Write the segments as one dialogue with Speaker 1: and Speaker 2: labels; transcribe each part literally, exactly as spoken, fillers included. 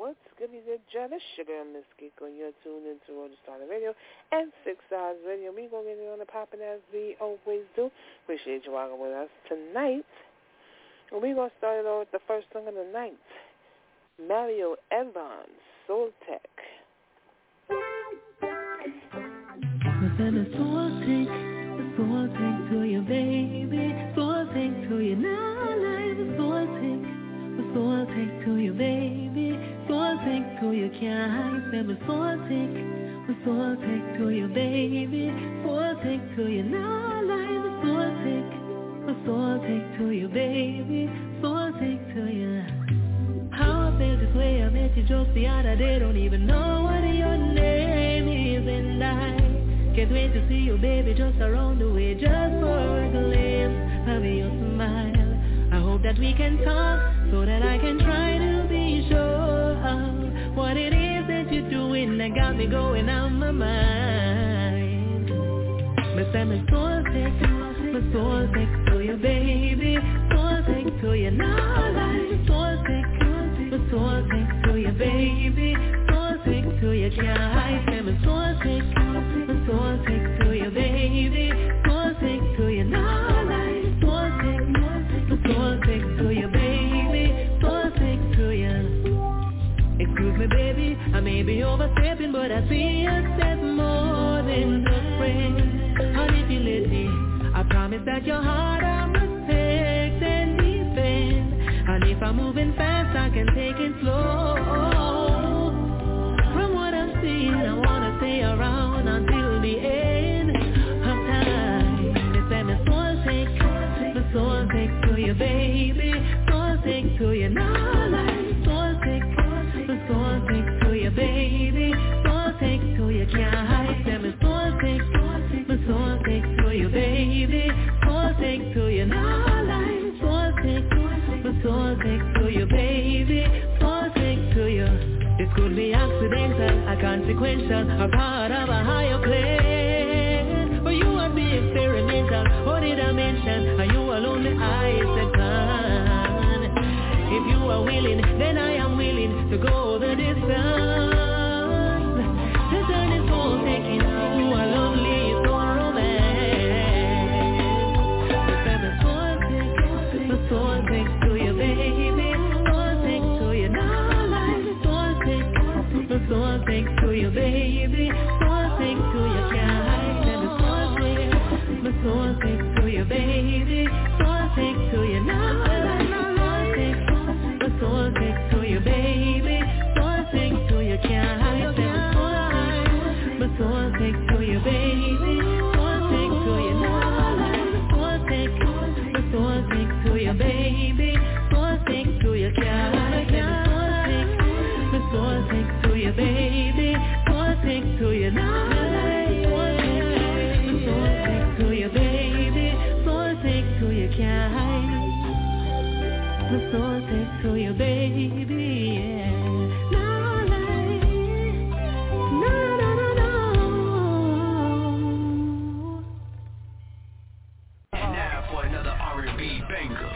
Speaker 1: What's goody good, John? It's your girl, Miss Geeko, and you're tuned into Road to Starter Radio and Six Eyes Radio. We gonna get it on the poppin' as we always do. Appreciate you walking with us tonight. And we gonna start it off with the first song of the night, Mario Evans, Soul Tech.
Speaker 2: Send a soul take, a soul take to you, baby. Soul take to you now, life. A soul take, a soul take to you, baby. Soul take to you, can't hide them. A soul take, a soul take to you, baby. Soul take to you now, life. A soul take, a soul take to you, baby. Soul take to you. How I felt this way, I met you just the other day. Don't even know what your name is, and I can't wait to see you, baby, just around the way, just for a glimpse of your smile. I hope that we can talk so that I can try to be sure of what it is that you're doing that got me going on my mind. But I'm a soul take, my soul take to you, baby. Soul take to you now, like soul take, my soul take to you, baby. Soul take to you, can't hide them. Soul take, soul take to you, baby. Soul take to you now, like soul take, soul take to you, baby. Soul take to you. Excuse me, baby, I may be overstepping, but I see you step more than a friend. Honey, if you let me, I promise that your heart I'll protect and defend. And if I'm moving fast, I can take it slow. From what I'm seeing, I wanna stay around until the end of time. They say my soul take, my soul take to you, baby. Soul take to you now, like soul take, my soul take to you, baby. Soul take to you, can't hide them. My soul take, my soul take to you, baby. Soul take to you now, like soul take, my soul take to you, baby. Soul take to you. This could be accidental, a consequential, a part of a higher plan. But you are being experimental, what did I mention? Are you alone the eyes that can? If you are willing, then I am willing to go the distance. To turn this whole taking to a lonely soul romance. But my soul take, my soul take to you, baby. Soul take to you now. My soul take to you, baby. Soul take to you, can't hide them. My soul take, my soul take to you, baby. Soul take to you now. My soul take to you, baby. Soul take to you, can't hide them. My soul take to you, baby. Soul take to you now. My soul take, my soul take to you, baby. Soul take to you, can't hide them. My soul take to you, baby. Soul take to you now. Soul take to you, baby. Soul take to you, can't hide. My soul take to you, baby. Yeah. No, no, no, no, no.
Speaker 3: And now for another R and B banger.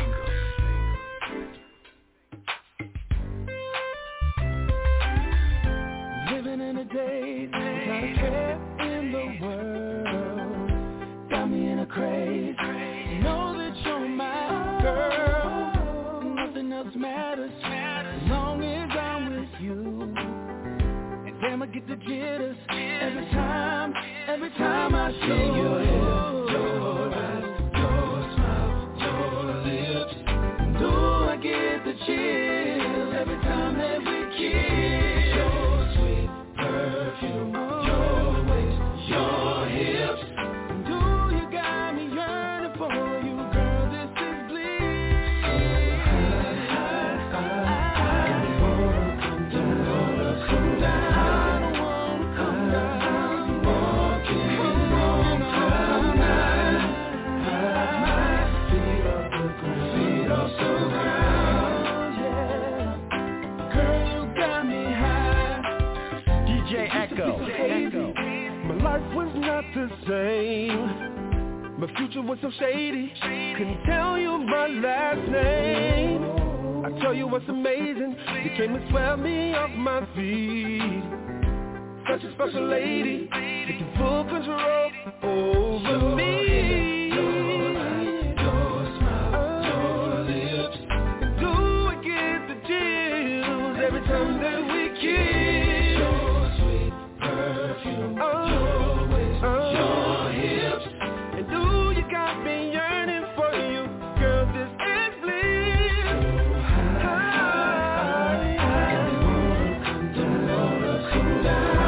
Speaker 4: Living in a daze, without a care in the world. Got me in a craze. Know that you're my girl. Nothing else matters as long as I'm with you. And damn, I get the jitters every time, every time I see your hips, your eyes, your smile, your lips. Do I get the chills every time that we kiss? Perfume, your waist, your hips. Do you got me yearning for you, girl? This is bliss. So high, high, high. I don't wanna come down, wanna come down. I don't wanna come down. Walking on cloud nine. My feet off the ground, feet off the ground. Yeah, girl, you got me high.
Speaker 5: D J Echo. Echo.
Speaker 4: My life was not the same. My future was so shady. Couldn't tell you my last name. I I tell you what's amazing, you came and swept me off my feet. Such a special lady, taking full control over me. Your light, your smile, your lips. Do I get the chills every time that we kiss? Your sweet perfume, oh, your waist, oh, your hips. And do you got me yearning for you, girl? This is bliss. So high, high, high. Don't wanna come, don't wanna come down.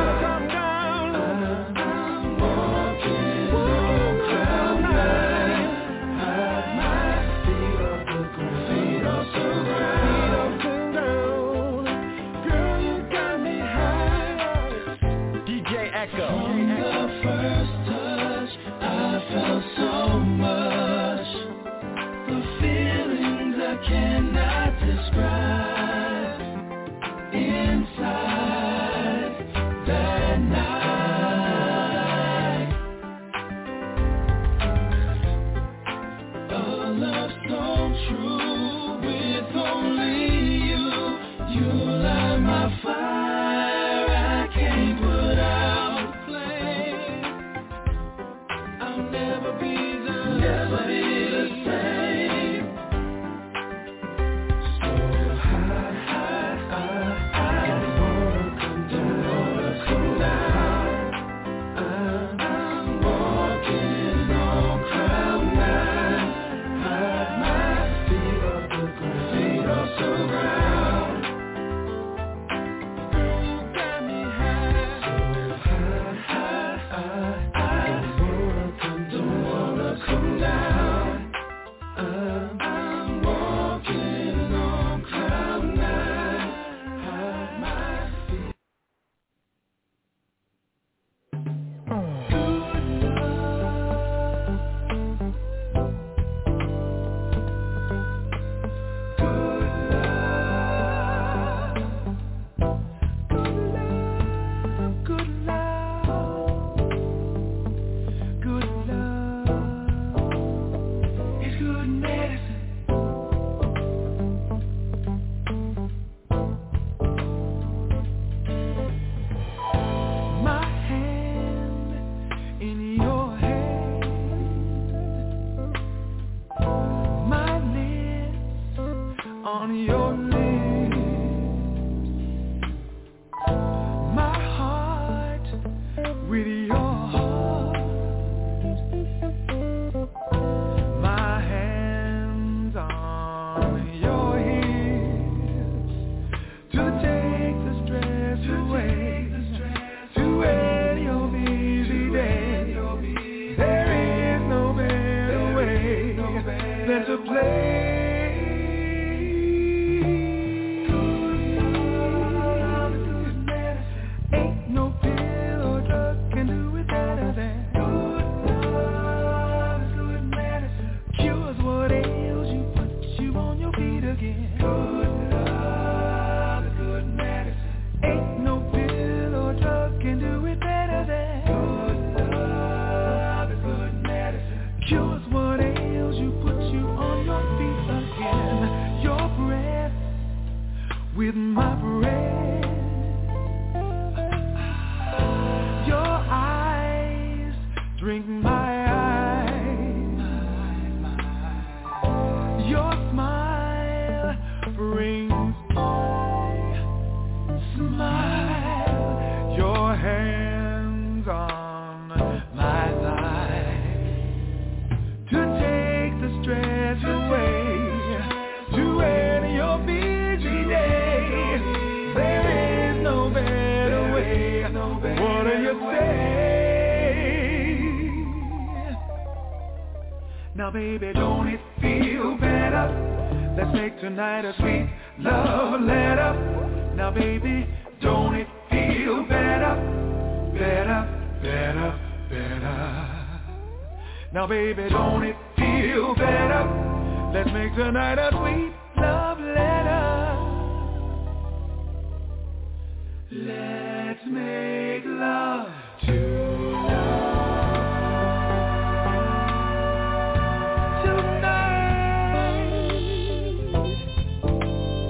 Speaker 4: Cannot describe inside that night. A love so true with only you. You light my fire, I can't put out the flame. I'll never be the never be the same.
Speaker 6: Now baby, don't it feel better? Let's make tonight a sweet love letter. Now baby, don't it feel better? Better, better, better. Now baby, don't it feel better? Let's make tonight a sweet love letter. Let's make love tonight. Tonight.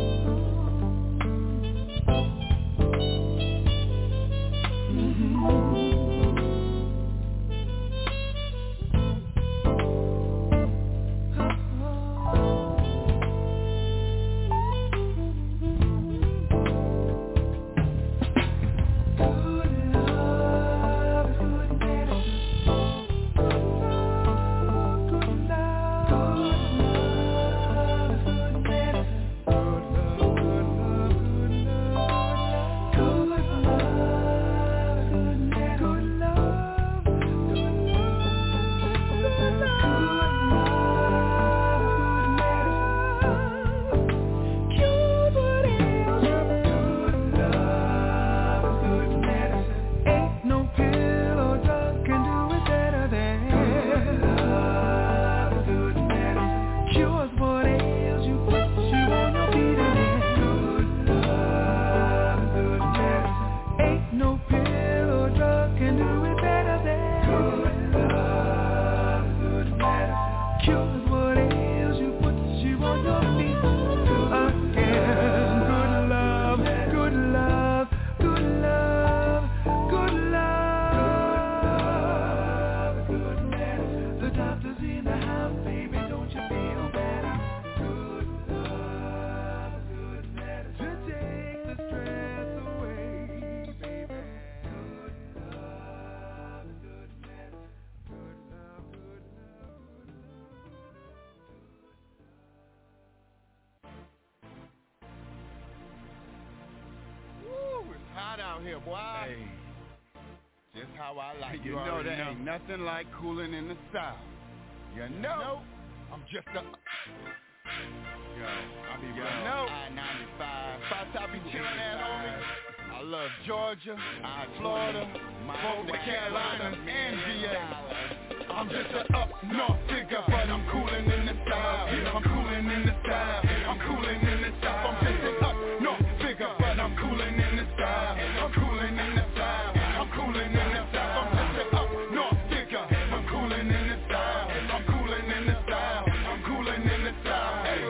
Speaker 7: hot out here, boy.
Speaker 8: Hey, just how I like it.
Speaker 7: You,
Speaker 8: You know there
Speaker 7: know.
Speaker 8: ain't nothing like cooling in the South. You know,
Speaker 7: I'm just a...
Speaker 8: yo, I be
Speaker 7: You
Speaker 8: running
Speaker 7: know.
Speaker 8: I ninety-five.
Speaker 7: Five top be chillin' at, homie.
Speaker 8: I love Georgia,
Speaker 7: I
Speaker 8: Florida,
Speaker 7: both the Carolinas and V A.
Speaker 8: I'm just an up north figure, but I'm cooling in the South. I'm cooling in the South. I'm cooling in the South. I'm just an up north figure, but I'm cooling in the South. I'm cooling in the South. I'm cooling in the South. I'm just an up north figure. I'm cooling in the South. I'm cooling in the South. I'm cooling in the South. Hey.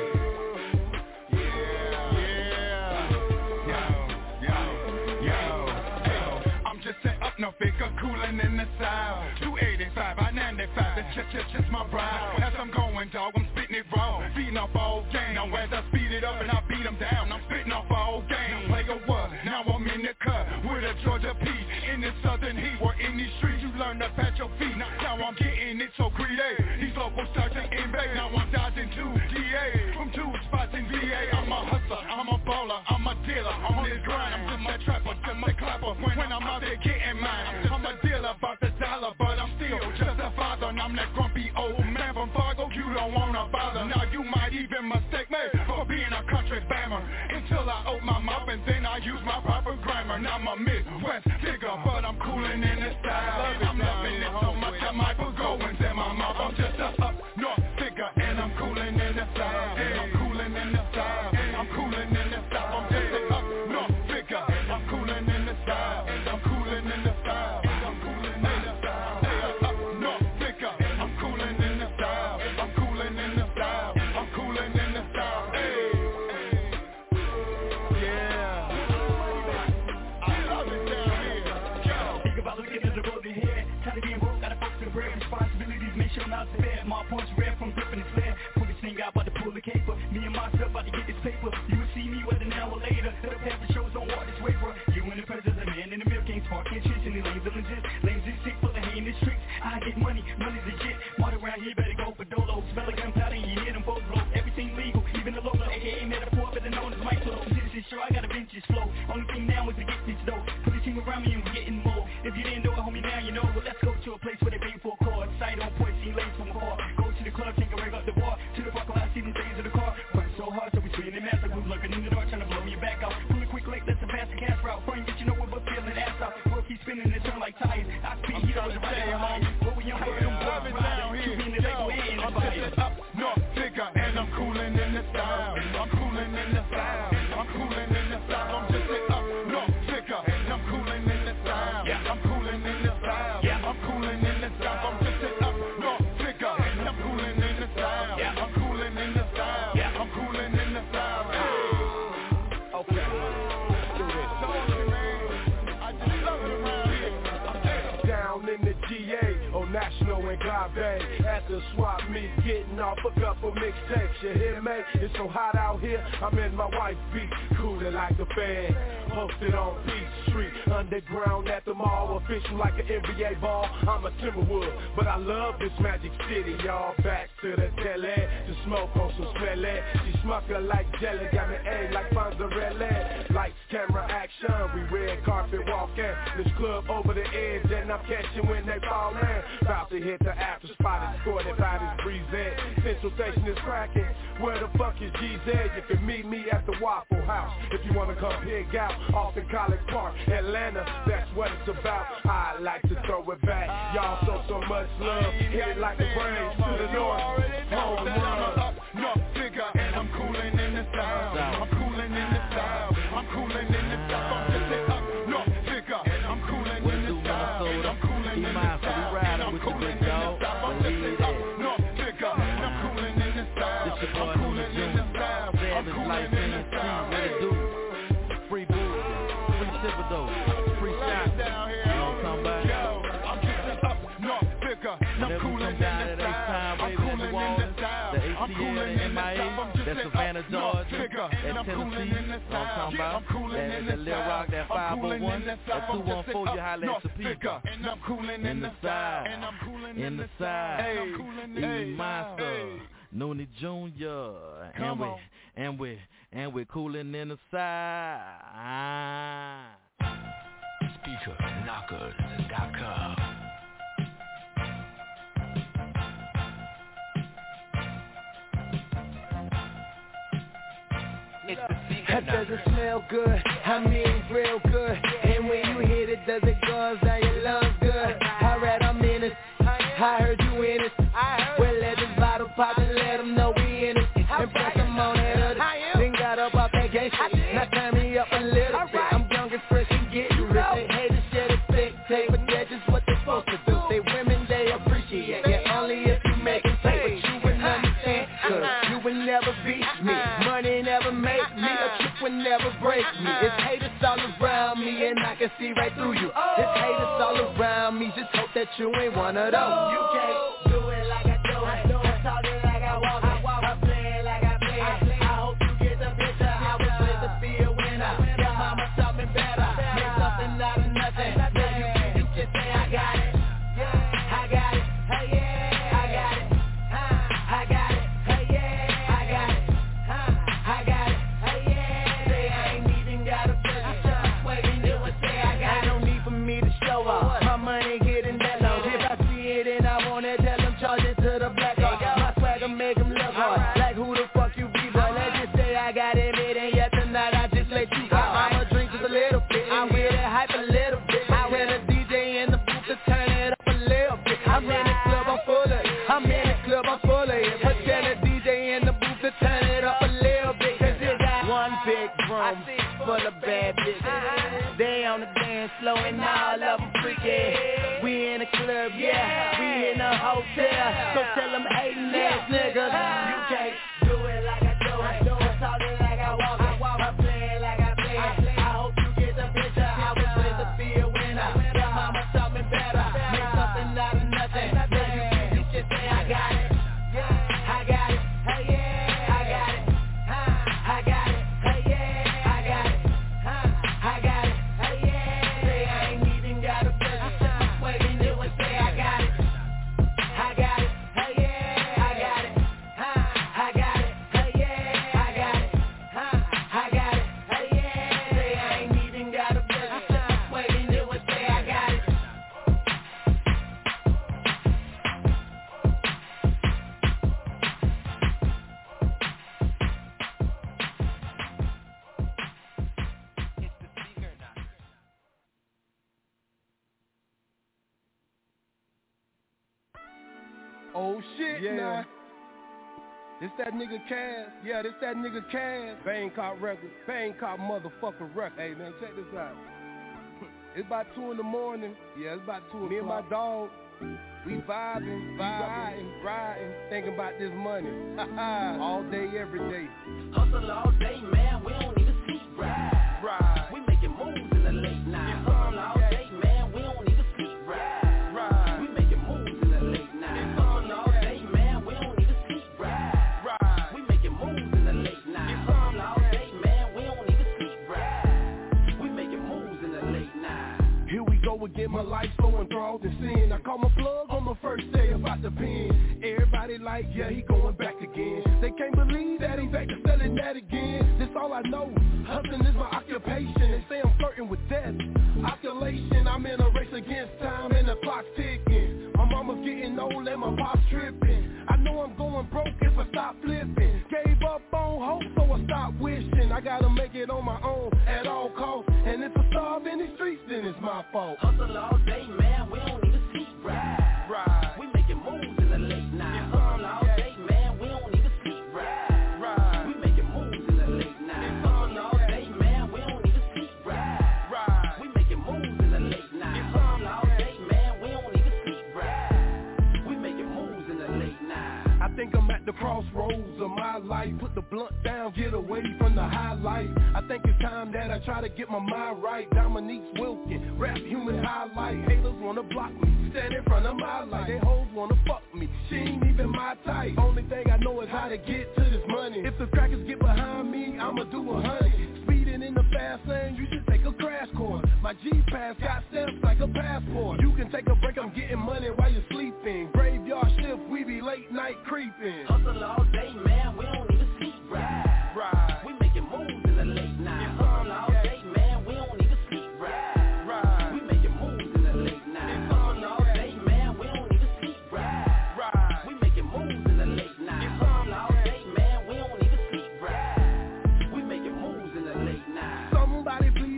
Speaker 8: Yeah, yeah, yo, yo, yo. Hey, I'm just an up north figure, cooling in the South. two eighty-five, I ninety-five, it's just, just, just my ride. As I'm going, dog, I'm spitting it raw, feeding off all game. Now as I speed it up and I beat them down, I'm spitting off all game. Play a what? Now I'm in the cut with a Georgia Peach in the southern heat. Or in these streets, you learn to pat your feet. Now I'm getting it so greedy. These locals start to invade. Now I'm dodging two D A from two spots in V A. I'm a hustler, I'm a baller, I'm a dealer. I'm on this grind, I'm just a trapper, just a clapper. When, when I'm out there getting mine, I'm a dealer about the dollar, but I'm still just a father. And I'm that grumpy old man from Fargo. You don't wanna bother. Now you might even mistake me for being a country bammer until I open my mouth and then I use my proper grammar. Now I'm a Midwest figure, but I'm cooling in the style. I'm loving it so much I might put goings in my mouth. I'm just a up north figure and I'm cooling in the style. I'm cooling in the style. I'm cooling in the style. I'm just a up north figure. I'm cooling in the style. I'm cooling in the style. I'm cooling in the style. Up north figure. I'm cooling in the style. I'm cooling in the style. I'm cooling in the style. Hey. Yeah. I love it down here.
Speaker 9: Think about looking at the road ahead. Time to be woke, gotta focus the bread. Responsibilities, make sure not to bed. My points red from gripping the sled. Pull this thing out, about to pull the caper. Me and myself about to get this paper. You will see me with an hour later. The paper shows don't walk this way, bro. You in the presence of man in the milk ain't spark. Can't chase any lanes of legit. Lanes is sick, full of hay in the streets. I get money, money's legit. Water around here, better go for dolo. Smell like gunpowder, you hear them both blow. Everything legal, even the local, aka metaphor, better known as Mike Flow. Citizen sure, I got a vintage flow. Only thing now is to get this dough. Put the team around me and we getting more. If you didn't know it, homie, now you know. Well, let's go to a place where they pay for a car. Sight on point, see lanes from afar. Go to the club, take a rag up the bar. To the parking lot, see them things in the car. Running so hard, so we spinning mass like we looking in the dark, trying to blow your back out. Pull a quick leg, let's pass the cash route. Front, get you know we're feeling ass out. Work keep spinning and turn like tires. I speed, you know what's right there, homie. What we young, we're them boys riding. You being the label and
Speaker 8: I'm just an up north figure and I'm cooling in the style. I'm cooling in the style. I'm cooling in the style. I'm just an up north figure and I'm cooling in the style. I'm cooling in the style. I'm cooling in the style. I'm just an up north figure and I'm cooling in the style. I'm cooling in the style. I'm cooling in the style. Okay. Do this. I just love it around here.
Speaker 10: Down in the G A on National and Gave at the swap meet, getting off a couple mixtapes. You hear me? It's so hot out here. I'm in my white beat, cooling like a fan. Posted on Peach Street, underground at the mall, official like an N B A ball. I'm a Timberwood, but I love this Magic City, y'all. Back to the telly, to smoke on some smelly. She smucker like jelly, got me A like Fonzarelli. Lights, camera, action, we red carpet walking. This club over the edge, and I'm catching when they fall in. About to hit the after spot, escorted by this breeze. Central Station is cracking. Where the fuck is G Z? You can meet me at the Waffle House if you wanna come pig out off in College Park, Atlanta. That's what it's about. I like to throw it back. Y'all show so much love. Hit it like a brain to the north. Home run.
Speaker 8: Up north figure and I'm cooling in the style. I'm cooling in the style. I'm cooling in the style. I'm just an up north figure and I'm cooling in the style. I'm cooling in the style. I'm cooling in the style. I'm just an up north figure and I'm cooling in the style. I'm cooling in the style. I'm cooling in the style.
Speaker 5: Free booze, free Thibodeau, free shot. You know what I'm talking about?
Speaker 8: Yo, I'm just an up north figure and I'm cooling in the style. I'm cooling in the style.
Speaker 5: The A T L and M I A, that's Savannah, Georgia, that's Tennessee, you know what I'm talking about? That, that Lil Rock, that five oh one, that two one four, you holla at Topeka. In the side, in the side, E Monster, Noonie Junior, and we, and we, and we cooling in the side.
Speaker 3: speaker knockers dot com.
Speaker 11: Does it smell good? I mean real good. And when you hit it, does it goes down your lungs good? Alright, I'm in it. I heard you in it. Well, let this bottle pop and let them know we in it. And press them on that other. Then got up off that gay shit. Now turn me up a little bit. I'm young and fresh and get you rich. They hate to share the spectate, but that's just what they're supposed to do. They women, they appreciate it. Only if you make it pay. But you wouldn't understand, cause you would never beat me. Money never make me. A trick would never break me. It's haters all around me and I can see right through you. It's haters all around me, just hope that you ain't one of those. You can't do it like I do it. I talk it like I walk it. I play it like I play it. I hope you get the picture. I was supposed to be a winner. Your mama taught me better. Make something out of nothing. Now you can you just say I got it. I got it. Hey yeah, I got it. I got it. Hey yeah, I got it. I got it. Hey yeah, say I ain't even got a picture. Wait, you would say I got it. No need for me to show off. My money getting that low. If I see it and I want it, tell them charge it to the black hole. My swagger make them look hard. Like who the fuck you be, boy? Let's just say I got it, it ain't yet tonight. I just let you go. I'ma drink just a little bit. I wear that hype a little bit. I wear the D J in the booth to turn it up a little bit. I'm in the club, I'm full of it. I'm in the club, I'm full of it. But tell the D J in the booth to turn it up a little bit. Cause it got one big room full of bad bitches. They on the dance floor and all of them freaky. We in the club, yeah, we in the hotel. So tell them hatin' ass niggas, you can't do it like I do it. I talk it like I walk it. I play it like I play it. I hope you get the picture. I was supposed to be a winner. Your mama taught me better. Make something out of nothing. Now you can you just say I got it. I got it. Hey yeah, I got it. I got it. Hey yeah, I got it. I got it. Hey yeah, say I ain't even got a picture. Wait, you would say I got it. I got it. Hey yeah, I got it. I got it. Hey yeah, I got it. I got it. Hey yeah, say I ain't even got a picture. Wait, you would say I got it.
Speaker 10: Oh shit, yeah. Nah. This that nigga Cass. Yeah, this that nigga Cass. Bangkok Records. Bangkok motherfucking record. Hey man, check this out. It's about two in the morning. Yeah, it's about two. Me and my dog, we vibing, vibing, riding, thinking about this money. All day, every day.
Speaker 12: Hustle all day, man. We don't even sleep. Ride, ride. We making moves in the late night. Hustle all day, man. We don't even sleep. Ride, ride. We making moves in the late night. Hustle all day, man. We don't even sleep. Ride, ride. We making moves in the late night. Hustle all day, man. We don't even sleep. Ride. We making moves in the late night.
Speaker 10: Here we go again, my life so enthralled in sin. I call my plug on my first day about the pen. Everybody like, yeah, he going back again. They can't believe that he back to selling that again. This all I know, hustling is my occupation. They say I'm flirting with death, oscillation. I'm in a race against time and the clock's ticking. My mama's getting old and my pop's tripping. I know I'm going broke if I stop flipping. Gave up on hope, so I stopped wishing. I gotta make it on my own at all costs. And if I starve in the streets, then it's my fault.
Speaker 12: Hustle all day, man, we don't even sleep. Ride, ride. We making moves in the late night. Hustle all day, man, we don't even sleep. Ride, ride. We making moves in the late night. Hustle all day, man, we don't even sleep. Ride, ride. We making moves in the late night. Hustle all day, man, we don't even sleep. Ride. We making moves in the late night.
Speaker 10: I think I'm at the crossroads of my life. Put the blunt down, get away from the highlight. I think it's time that I try to get my mind right. Dominique's Wilkin, rap human highlight. Haters wanna block me, stand in front of my light. They hoes wanna fuck me, she ain't even my type. Only thing I know is how to get to this money. If the crackers get behind me, I'ma do a hundred. Speeding in the fast lane, you should take a crash course. My G-Pass got stamps like a passport. You can take a break, I'm getting money while you're sleeping. Graveyard shift, we be late night creeping.
Speaker 12: Hustle all day, man, we don't even sleep. Ride, ride. We making moves in the late night. Hustle all day, man, we don't even sleep. Ride, ride. We making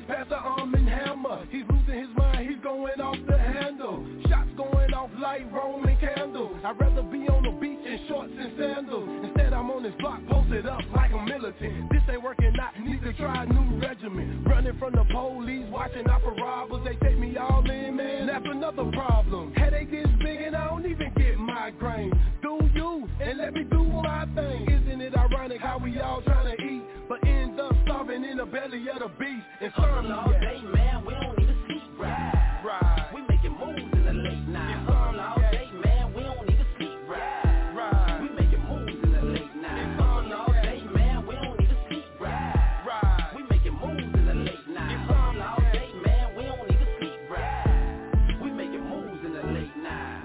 Speaker 10: He's past the arm and hammer. He's losing his mind, he's going off the handle. Shots going off like Roman candles. I'd rather be on the beach in shorts and sandals. Instead I'm on this block posted up like a militant. This ain't working out, need to try a new regimen. Running from the police, watching out for robbers. They take me all in, man, that's another problem. Headache is big and I don't even get migraine. Do you, and let me do my thing. Isn't it ironic how we all trying to eat, but end up starving in the belly of the beast? And
Speaker 12: hustle all day, man, we don't even sleep, right? Right. We making moves in the late night. Hustle all day, man, we don't even sleep, right? Right. We making moves in the late night. Hustle all day, man, we don't even sleep, right? Right. We making moves in the late night. Hustle all day, man, we don't even sleep, right? We making moves in the late night.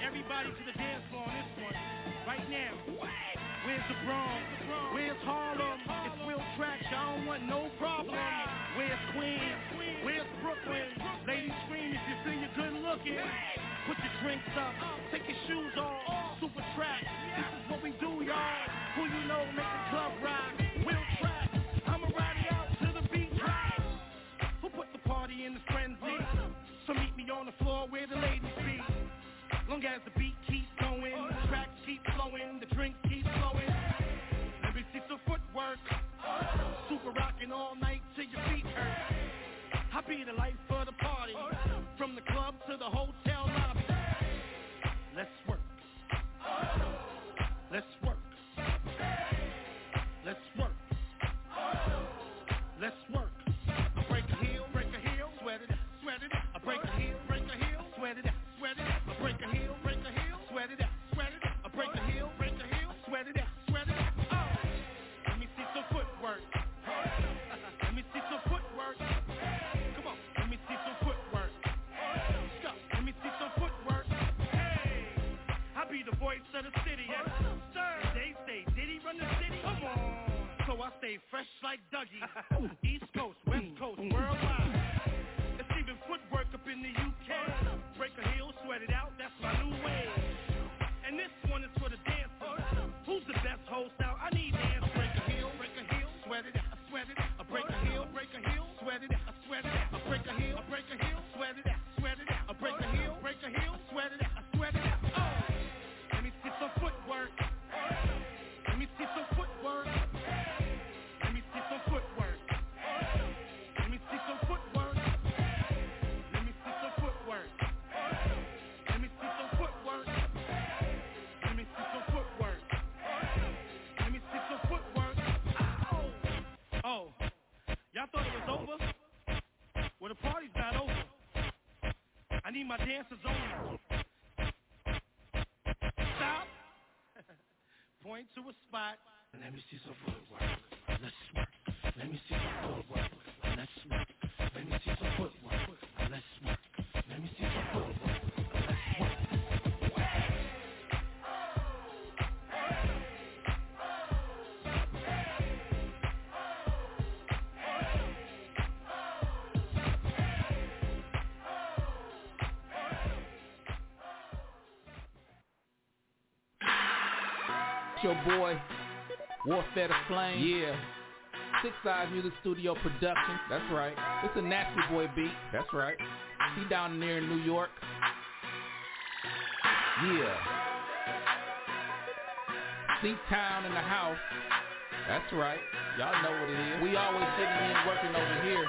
Speaker 13: Everybody to the dance floor on this one. Right now. Where's the Bronx? Where's Harlem? It's real tracks, y'all don't want no problem. Where's Queens? Where's Brooklyn? Ladies scream if you feel you're good looking. Put your drinks up, take your shoes off. Super track, this is what we do, y'all. Who you know make the club rock? Will track, I'ma ride it out to the beat drop. Who put the party in the frenzy? So meet me on the floor where the ladies be. Long as the beat keeps going, the tracks keep flowing, the drinks keep flowing. Let me see some footwork. Super rocking all night till your feet hurt. I be the life of the party, from the club to the hotel lobby. Let's work. Let's work. Let's work. Let's work. I break a heel, break a heel, sweat it out, sweat it out. I break a heel, break a heel, sweat it out, sweat it out. I break a heel, break a heel, sweat it out, sweat it out. I break a heel, break a heel, sweat it out, sweat it out. Oh, let me see some footwork. Let me see some footwork. Come on, let me see some footwork. Let's go. Let me see some footwork. Hey, I be the voice of the city. Yes, sir. They say, did he run the city? Come on. So I stay fresh like Dougie. East Coast, West Coast, worldwide. It's even footwork up in the U K. Break a heel, sweat it out, that's my new wave. And this one is for the dancers. Who's the best host out? I need dance. Break a heel, break a heel, sweat it out, sweat it out. I break a heel, break a heel, sweat it out, I sweat it out. I break a heel, break a heel, sweat it out, sweat it out. I break a heel, break a heel, sweat it out, I sweat it out. Oh, let me see some footwork. Let me see some footwork. Let me see some footwork. Let me see some footwork. Let me see some footwork. Let me see some footwork. Let me see some footwork. Let me see some footwork. Oh, oh, y'all thought it was over? Well, the party's not over. I need my dancers only. Stop. Point to a spot. Let me see some footwork. Let's work. Let me see some footwork. Let's work. Let me see some footwork. Let's work. Let me see some footwork. Let's work.
Speaker 5: It's your boy, Warfare the Flame. Yeah. Six Eyes Music Studio production. That's right. It's a Nasty Boy beat. That's right. He down there in New York. Yeah. C-Town in the house. That's right. Y'all know what it is. We always getting in working over here.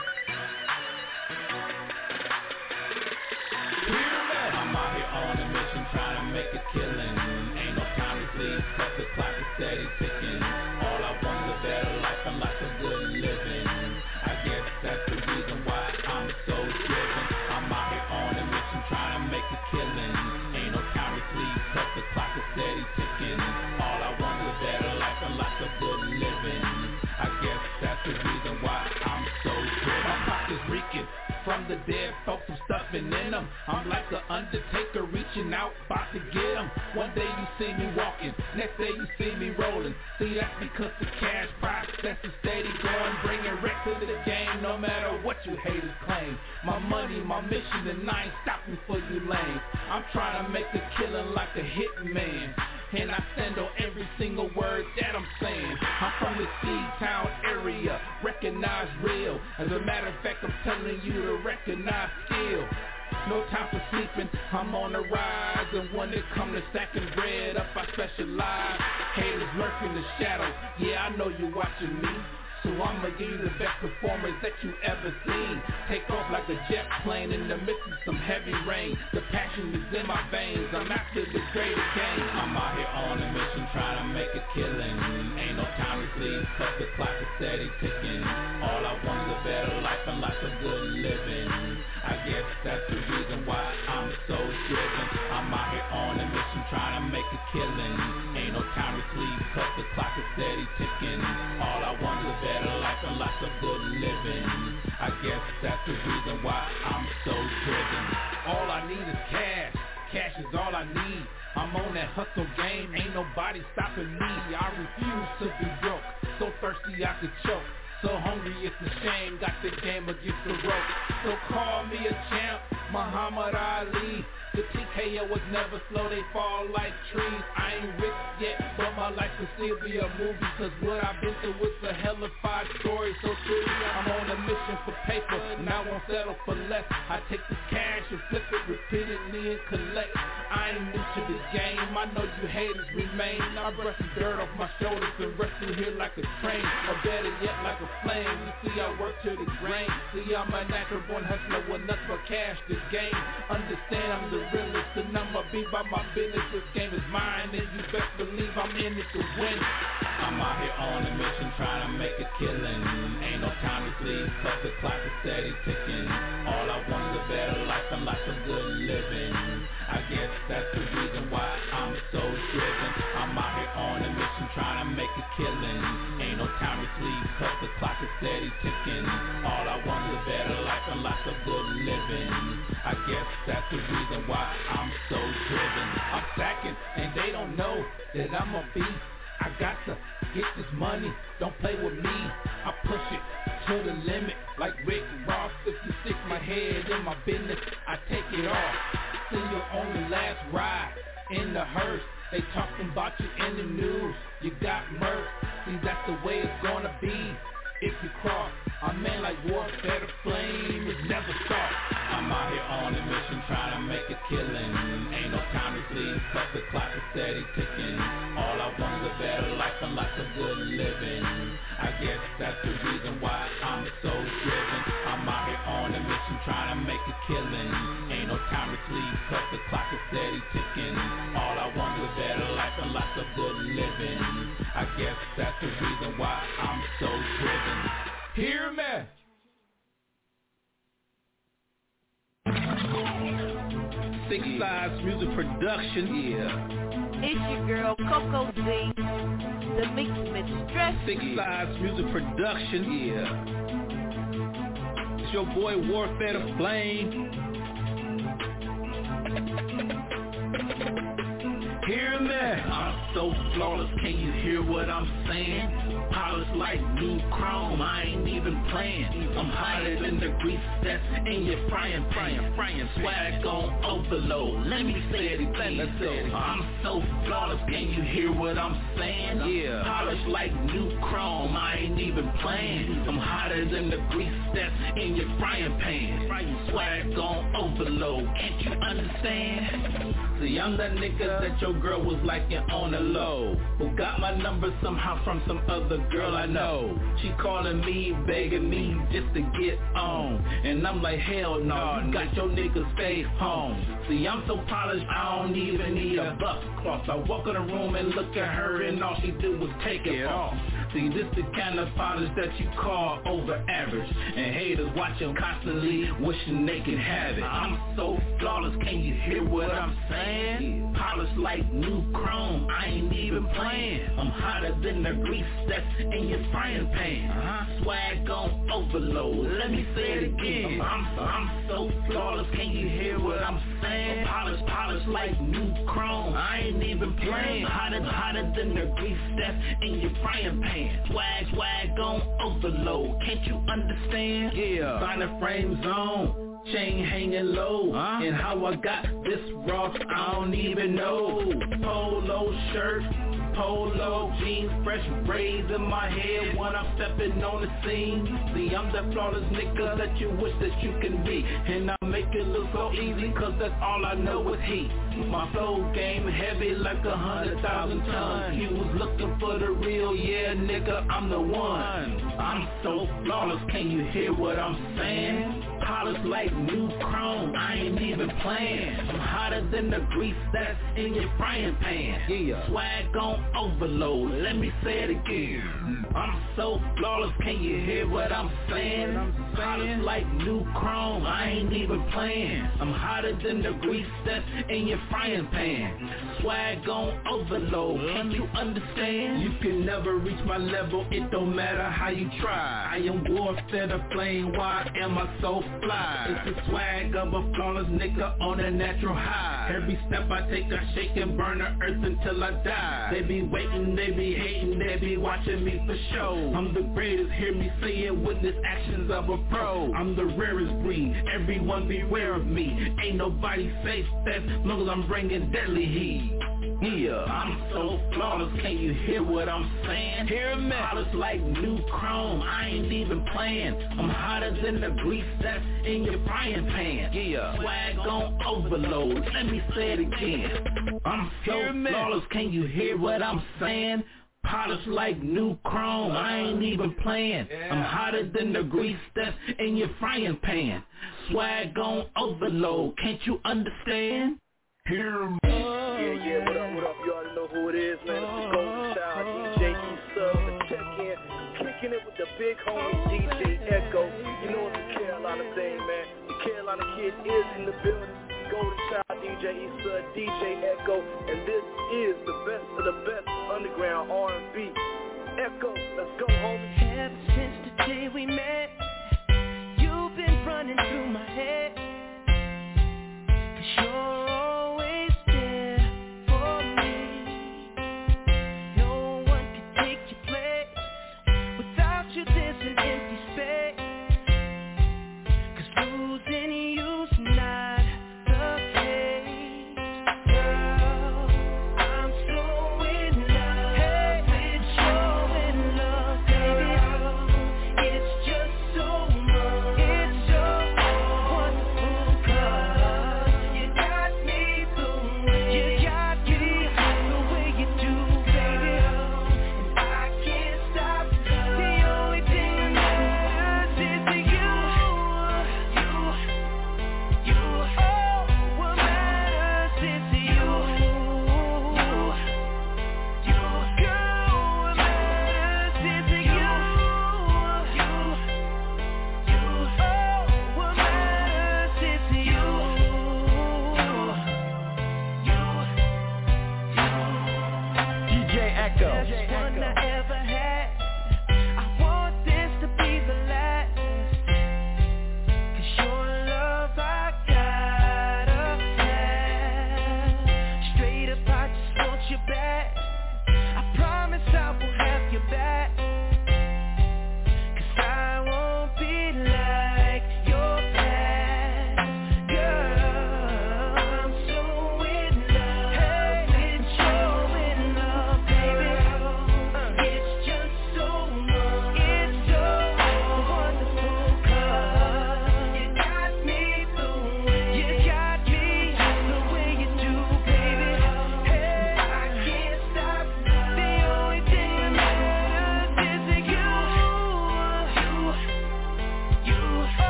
Speaker 14: I'm out here on a mission trying to make a killing. Ain't no time to sleep, cause the clock is steady ticking. All I want is a better life and lots of good living. I guess that's the reason why I'm so driven. I'm out here on a mission trying to make a killing. Ain't no time to sleep, cause the clock is steady ticking. All I want is a better life and lots of good living. I guess that's the reason why I'm so driven. My pocket's reeking from the dead folks, I'm stuffing in them. I'm like the Undertaker reaching out, about to get them. One day you see me walking, next day you see me rolling. See, that's because the cash process is steady going, bringing wreck to the game, no matter what you haters claim. My money, my mission, and I ain't stopping for you lame. I'm trying to make a killing like a hitman, and I stand on every single word that I'm saying. I'm from the C-Town area, recognize real. As a matter of fact, I'm telling you to recognize skill. No time for sleeping, I'm on the rise. And when it come to stacking bread up, I specialize. Haters lurk in the shadows, yeah, I know you watching me. So I'ma give you the best performance that you ever seen. Take off like a jet plane in the midst of some heavy rain. The passion is in my veins, I'm after the greater game. I'm out here on a mission trying to make a killing. Ain't no time to sleep, cause the clock is steady ticking. All I want is a better life and lots of good living. I guess that's the reason why I'm so driven. I'm out here on a mission trying to make a killing. Ain't no time to sleep, cause the clock is steady ticking. All I want is a better life and lots of good living. I guess that's the reason why I'm so driven. All I need is cash. Cash is all I I need. I'm on that hustle game, ain't nobody stopping me. I refuse to be broke, so thirsty I could choke. So hungry it's a shame, got the game against the rope. So call me a champ, Muhammad Ali. The T K O was never slow, they fall like trees. I ain't rich yet, but my life will still be a movie. Cause what I've been through is a hellified story. So true, I'm on a mission for paper, and I won't settle for less. I take the cash and flip it repeatedly and collect. I ain't new to the game, I know you haters remain. I brush the dirt off my shoulders and rush through here like a train. Or better yet, like a flame. You see, I work to the grain. See, I'm a natural born hustler with nuts for cash to gain. Understand I'm the realest, and I'ma be by my business. This game is mine, and you best believe I'm in it to win. I'm out here on a mission trying to make a killing. Ain't no time to sleep, cause the clock is steady ticking. All I want is a better life and lots of good living. I guess that's the reason why I'm so driven. I'm out here on a mission trying to make a killing. Ain't no time to sleep, cause the clock is steady ticking. All I want is a better life and lots of good living. I guess that's the reason why I'm so driven. I'm stacking and they don't know that I'm a beast. I got to get this money, don't play with me. I push it to the limit like Rick Ross. If you stick my head in my business, I take it off. See you on the last ride in the hearse. They talking about you in the news. You got murked. See, that's the way it's gonna be if you cross. A man like warfare, the flame is never stopped. I'm out here on a mission trying to make a killing. Ain't no time to sleep, cause the clock is steady ticking. All I want is a better life and lots of good living. I guess that's the reason why I'm so driven. I'm out here on a mission trying to make a killing. Ain't no time to sleep, cause the clock is steady ticking. All I want is a better life and lots of good living. I guess that's the reason why I'm so driven. Hear me. Six Sides Music Production, yeah.
Speaker 15: It's your girl Coco Z, the Mix Mistress.
Speaker 14: Six Sides Music Production, yeah. It's your boy Warfare the Flame. Hear me. I'm so flawless, can you hear what I'm saying? Polished like new chrome, I ain't even playing. I'm hotter than the grease that's in your frying pan. Frying swag on overload. Let me say it again. I'm so flawless, can you hear what I'm saying? Yeah. Polished like new chrome, I ain't even playing. I'm hotter than the grease that's in your frying pan. Swag on overload, can't you understand? See, I'm that nigga that your girl was liking on the low, who got my number somehow from some other girl I know. She calling me, begging me just to get on, and I'm like, hell no, you got your nigga stay home. See, I'm so polished, I don't even need a bus cross. I walk in the room and look at her, and all she did was take it off. See, this the kind of polish that you call over average, and haters watch them constantly wishing they could have it. I'm so flawless, can you hear what I'm saying? Polished like new chrome, I ain't even playing. I'm hotter than the grease that's in your frying pan. Uh-huh. Swag on overload, let me say it again. I'm, I'm so flawless, can you hear what I'm saying? Polished, polished like new chrome, I ain't even playing. Hotter, hotter than the grease that's in your frying pan. Swag, swag on overload, can't you understand? Yeah. Sign a frame zone, chain hanging low, huh? And how I got this Ross, I don't even know. Polo shirt, polo jeans, fresh braids in my head when I'm stepping on the scene. See, I'm that flawless nigga that you wish that you can be, and I make it look so easy, cause that's all I know is heat. My flow game heavy like a hundred thousand tons. You was looking for the real, yeah nigga, I'm the one. I'm so flawless, can you hear what I'm saying? Polished like new chrome, I ain't even playing. I'm hotter than the grease that's in your frying pan. Yeah. Swag on overload, let me say it again. I'm so flawless, can you hear what I'm saying? Polished like new chrome, I ain't even even playing. I'm hotter than the grease that's in your frying pan. Swag on overload, can't you understand? You can never reach my level, it don't matter how you try. I am war instead of flame, why am I so fly? It's the swag of a flawless nigga on a natural high. Every step I take I shake and burn the earth until I die. They be waiting, they be hating, they be watching me for show. I'm the greatest, hear me say it, witness actions of a pro. I'm the rarest breed, everyone beware of me. Ain't nobody safe as long as I'm bringing deadly heat. Yeah, I'm so flawless, can you hear what I'm saying? Hear me. Hottest like new chrome, I ain't even playing. I'm hotter than the grease that's in your frying pan. Yeah, swag on overload, let me say it again. I'm so flawless, can you hear what I'm saying? Polished like new chrome, I ain't even playing. I'm hotter than the grease that's in your frying pan. Swag on overload, can't you understand? Hear me.
Speaker 10: Yeah, yeah, what up, what up? You already know who it is, man. It's the Golden Style, D J E-Sub, the check-in, kicking it with the big homie D J Echo. You know it's the Carolina thing, man. The Carolina kid is in the building. Golden Style, D J E-Sub, D J Echo, and this is the best of the best underground R and B. Echo, let's go, homie.
Speaker 2: Ever since the day we met, you've been running through my head. 'Cause you're always there for me. No one can take your place. Without you there's an empty space. 'Cause losing you's not the case. Girl, I'm so in love. Hey, with you in love, baby.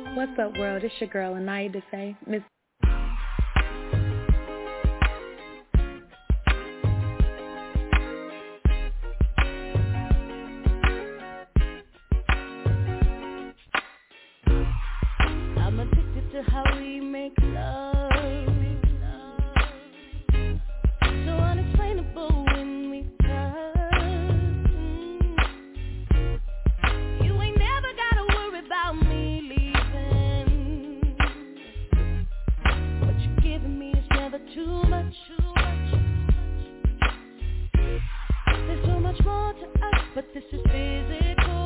Speaker 16: What's up, world? It's your girl, Anaya Desai, Miss.
Speaker 2: I'm addicted to how we make love. So unexplainable when we touch. You ain't never gotta worry about me leaving. What you're giving me is never too much. There's so much more to us, but this is physical.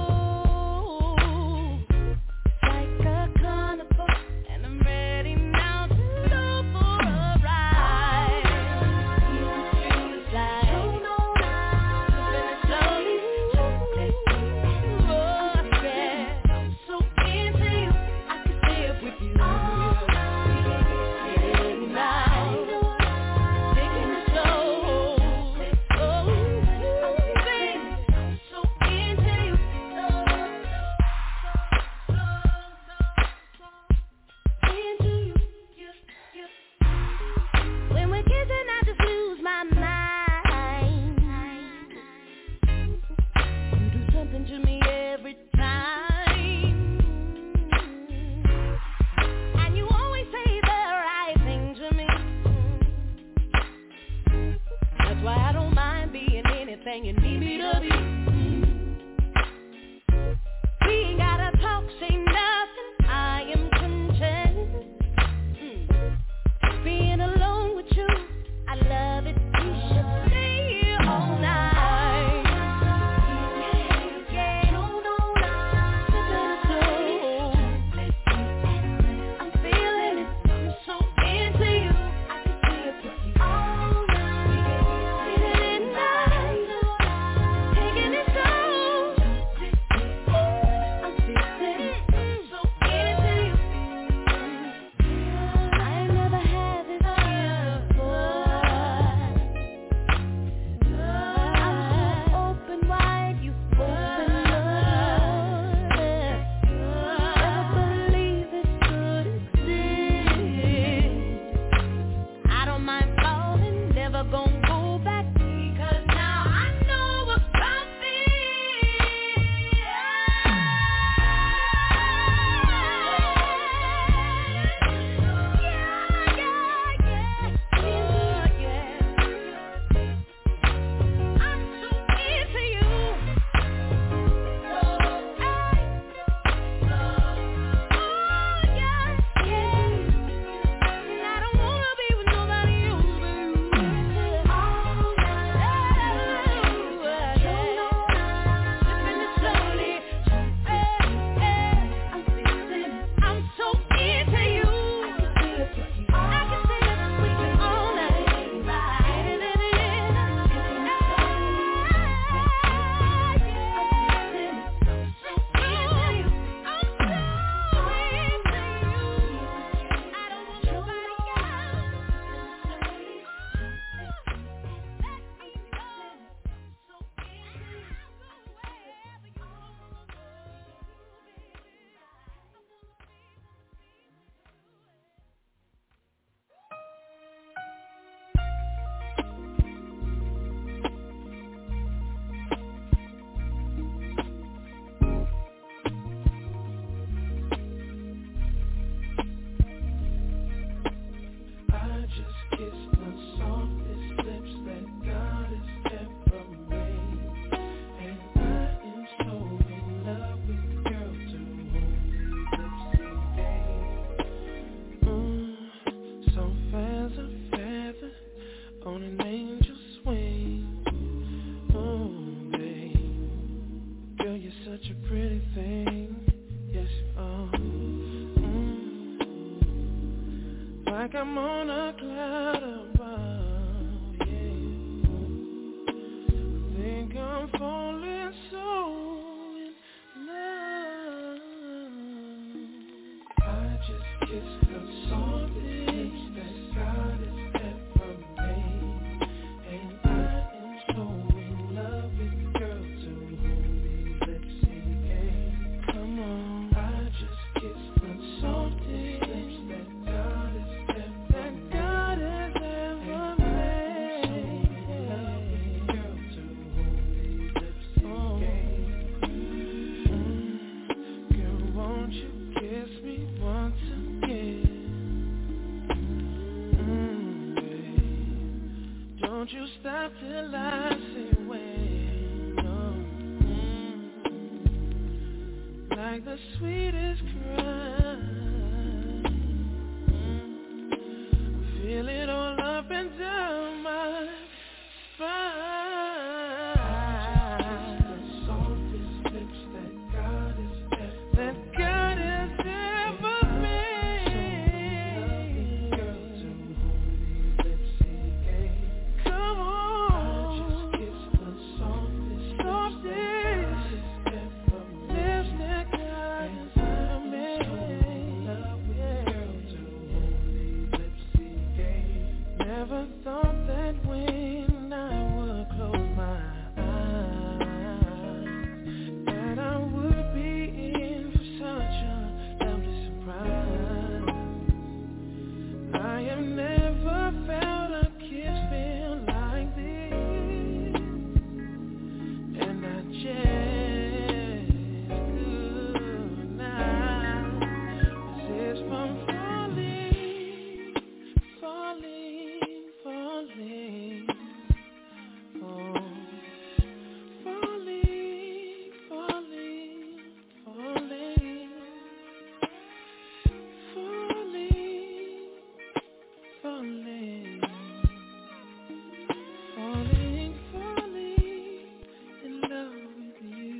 Speaker 2: Like a carnival, and I'm ready now to go for a ride. Like, slowly, oh yeah, I'm so into you, I can stay up with you. Every night, taking it slow. Oh, baby, I'm so into you. Into you, yeah, yeah. When we're kissing, I just lose my mind. You do something to me every time, and you always say the right thing to me. That's why I don't mind being anything you need me to be. We ain't gotta talk, say nothing, I am content. Mm. Being alone with you, I love it. We should stay here all night. Yeah, I'm feeling it, I'm so into you, I can stay up with you all night. Getting it nice, taking it slow. I'm feeling it, I'm so into you. I ain't never had this before. I'm so open wide, you open up. Never believe this could exist. I don't mind falling, never gon' go back, because now I know what's coming. Yeah, yeah, yeah. Oh, yeah. I'm so into you. Oh, yeah, yeah. And I don't wanna be with nobody else but you. All night. Sipping it slowly. I'm feeling it. I'm so into you. I can stay up with you all night.
Speaker 6: I just kissed the softest lips that God has ever made, and I am so in love with the girl to whom these lips engage. Mm, so feather, feather on an angel swing. Oh, babe, girl, you're such a pretty thing. Yes, you are. Like I'm on a cloud above, yeah. I think I'm falling so in love. I just kissed the softest lips that God has ever made, and I am so in love with the girl to whom these lips engage. Come on, I just kissed the
Speaker 4: kiss me once again. Mm, babe. Don't you stop till I say when. No. Mm, like the sweetest cry. Mm, feel it all up and down my spine. Never thought that when I would close my eyes that I would be in for such a lovely surprise. I have never felt a kiss feel like this, and I just could not resist from falling, falling. Falling, oh, falling, falling, falling, falling, falling, falling, falling in love with you.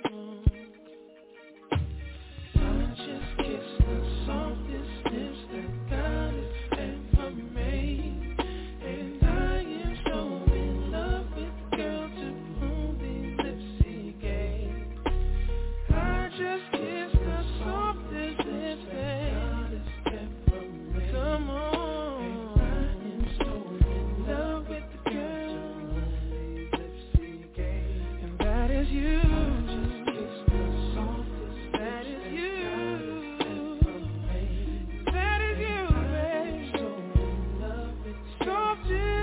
Speaker 4: I just kissed the softest lips that God has ever made. And I am so in love with the girl to whom these lips he gave. I just kissed the softest lips that God has ever made. Come on. And I am so in love with the girl to whom these lips he gave. And that is you. I just kissed the softest lips that is you. That is you, babe. So in love with the softest.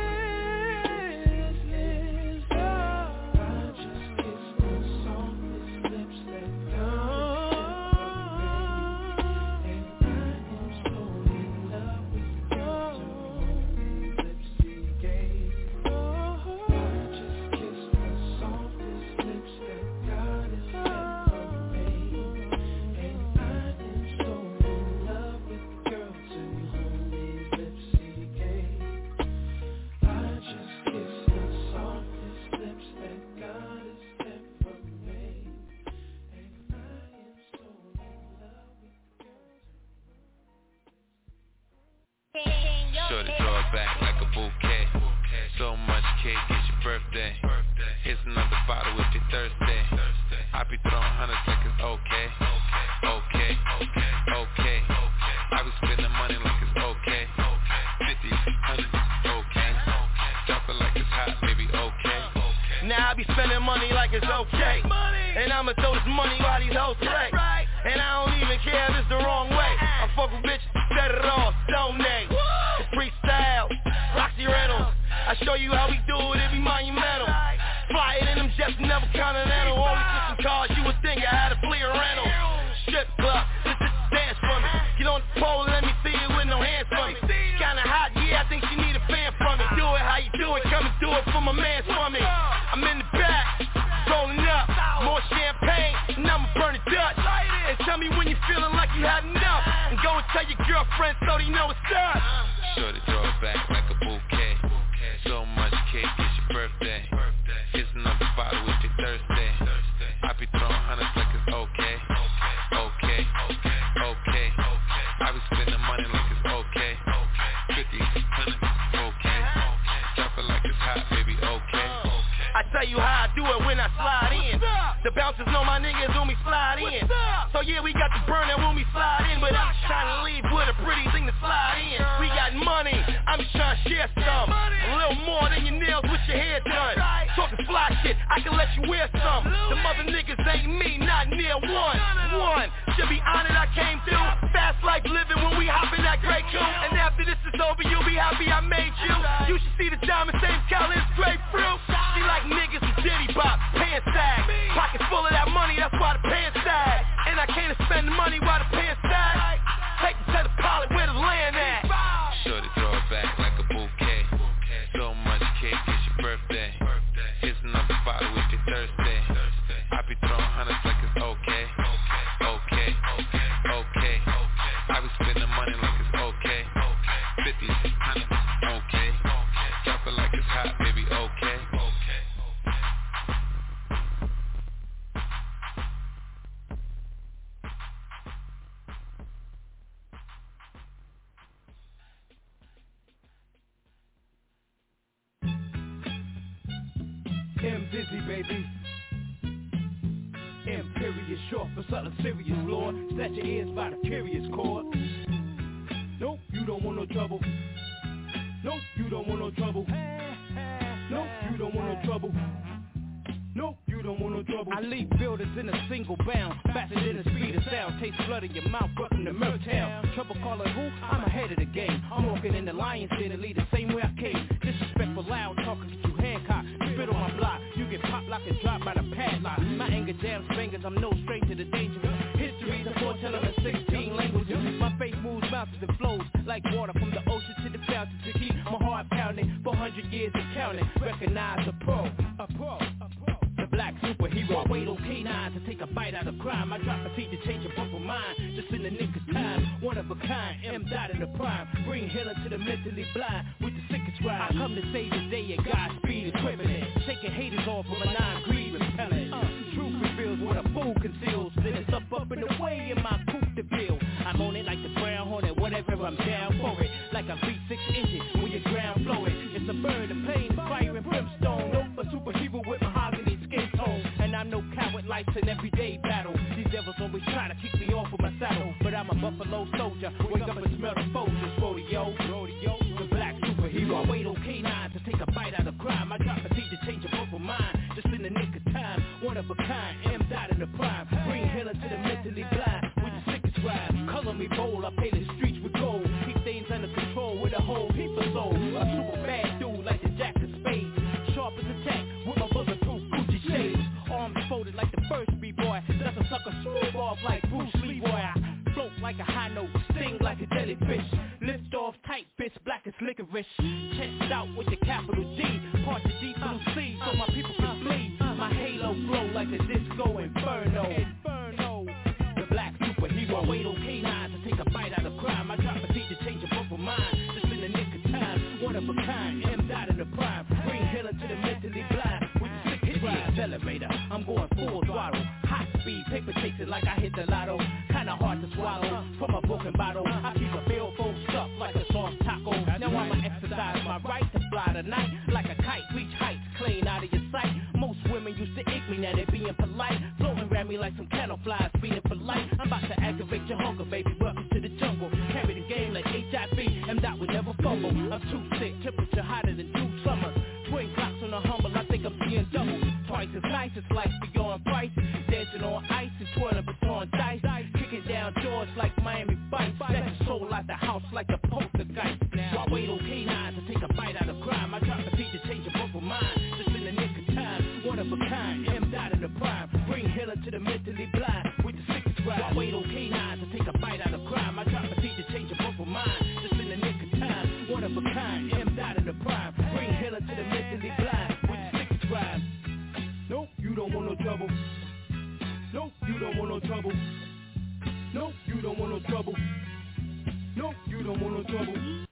Speaker 17: Sure to draw it back like a bouquet. So much cake, it's your birthday. Here's another bottle if you're thirsty. I be throwing hundreds like it's okay. Okay, okay. I be spending money like it's okay. Fifties, hundreds, okay. Drop it like it's hot, baby, okay.
Speaker 18: Now I be spending money like it's okay. And I'ma throw this money while these hoes play. And I don't even care if it's the wrong way. I fuck with bitches, set it off, donate. It's freestyle, Roxy Reynolds. I show you how we do it, it be monumental. Fly it in them jets, never continental. Only took some cars, you would think I had a fleet rental. Strip club, this is dance for me. Get on the pole and let me see it with no hands for me. Kinda hot, yeah, I think she need a fan from me. Do it how you do it, come and do it for my mans for me. I'm in the back, rolling up, more champagne, and I'ma burn it Dutch. And tell me when you're feeling like you had enough. And go and tell your girlfriend so they know it's up.
Speaker 17: Sure to draw it back like a bouquet. So much cake, it's your birthday. Here's another bottle if you're thirsty. I be throwing hundreds like it's okay. Okay, okay. I be spending money like it's okay. Fifties, hundreds, okay. Drop it like it's hot, baby, okay.
Speaker 18: I tell you how I do it when I slide in. The bouncers know my niggas when we slide in. So yeah, we got the burner when we slide in. But I'm just trying to leave with a pretty thing to slide in. We got money, I'm just trying to share some. A little more than your nails with your hair done. Talking fly shit, I can let you wear some. The mother niggas ain't me, not near one. One, should be honored I came through. Fast life living when we hop in that gray coupe. And after this is over, you'll be happy I made you. You should see the diamond, same color as grapefruit. She like niggas with Diddy Bop, pants sag. Pockets full of that money, that's why the pants sag. And I can't spend the money while the pants sag.
Speaker 19: M Dizzy, baby. Imperious, short for something serious, Lord. Set your ears by the curious chord. Nope, you don't want no trouble. Nope, you don't want no trouble. Nope, you don't want no trouble. Nope, you don't want no trouble. I leave buildings in a single bound, faster than the speed of sound. Taste blood in your mouth, welcome to Milltown. Trouble calling who? I'm ahead of the game. I'm walking in the lion's den to lead the same way I came. Disrespectful, loud talking, get you hancocked. Spit on my block, you get popped like a drop by the padlock. My anger jams fingers, I'm no stranger to danger. History, the foretelling in sixteen languages. My faith moves mountains and flows like water from the ocean to the fountain to keep my heart pounding. four hundred years of counting, recognize a pro, a pro, a pro. The black superhero, I wait on K nine to take a bite out of crime. I drop a T to change a purple mind, just in the nick of time. One of a kind, M dot in the prime. Bring healing to the mentally blind with the sickest rhyme. I come to save the day at Godspeed equivalent, taking haters off with my nine-greed repellent. Uh, truth reveals what a fool conceals, then it's up up in the way in my coupe de ville. I'm on it like the Brown Hornet, whatever, I'm down for it. Like a V six engine when your ground flow it. It's a bird of pain, fire and brimstone. Nope, a superhero with mahogany skin tone. And I'm no coward, life's an everyday battle. These devils always try to kick me off of my saddle, but I'm a buffalo soldier. Wake up and smell the Folgers. Rodeo, rodeo, the black superhero. I wait on K nine to take a bite out of crime. I drop a T to change a purple mind, just in the nick of time. One of a kind, M dot in the prime. Bring healing to the mentally blind with the sickest rhyme. Color me bold, I pay the streets with gold. Keep things under control with a whole heap of soul. A super bad dude like the Jack of Spades. Sharp as a tack with my bulletproof Gucci shades. Arms folded like the first B-boy. That's a sucker smooth off like Bruce Lee, boy. I float like a high note, sting like a jellyfish. Lift off tight, bitch, black as licorice. Chest out with the capital G. Part the deep blue sea so my people can flee. My halo glow like a disco inferno. Inferno. The black superhero. Wait on K nine to take a bite out of crime. I drop a T to change a purple mind, just in the nick of time. One of a kind, M dot in the prime. Bring healing to the mentally blind with the sickest rhyme. Accelerator, I'm going full throttle. Hot speed, paper chasing like I hit the lotto. Kinda hard to swallow from a broken bottle. I keep a bill full stuff like a soft taco. Now I'ma exercise my right to fly tonight like a kite, reach heights, clean out of your sight. Most women used to ick me, now they being polite. Floating around me like some cattle flies, feeding for life. I'm about to aggravate your hunger, baby. Welcome to the jungle. Carry the game like H I V. M dot would never fumble. I'm too sick, temperature hotter than two summers. Twin clocks on the humble, I think I'm seeing double. Twice as nice as life beyond price. Dancing on ice and twirling baton dice. Kicking down doors like Miami Vice. Let your soul out the house like a poltergeist. So I wait on K nine to take a bite out of crime. I drop a beat to change a purple mind, just in the nick of time. One of a kind, M dot in the prime. Bring healing to the mentally blind with the sickest rhyme. So I wait on K nine to take a bite out of crime. I drop a beat to change a purple mind, just in the nick of time. One of a kind, M dot in the prime. Bring healing to the mentally blind with the sickest rhyme. Nope, you don't want no trouble. Nope, you don't want no trouble. Nope, you don't want no trouble. Nope, you don't want no trouble.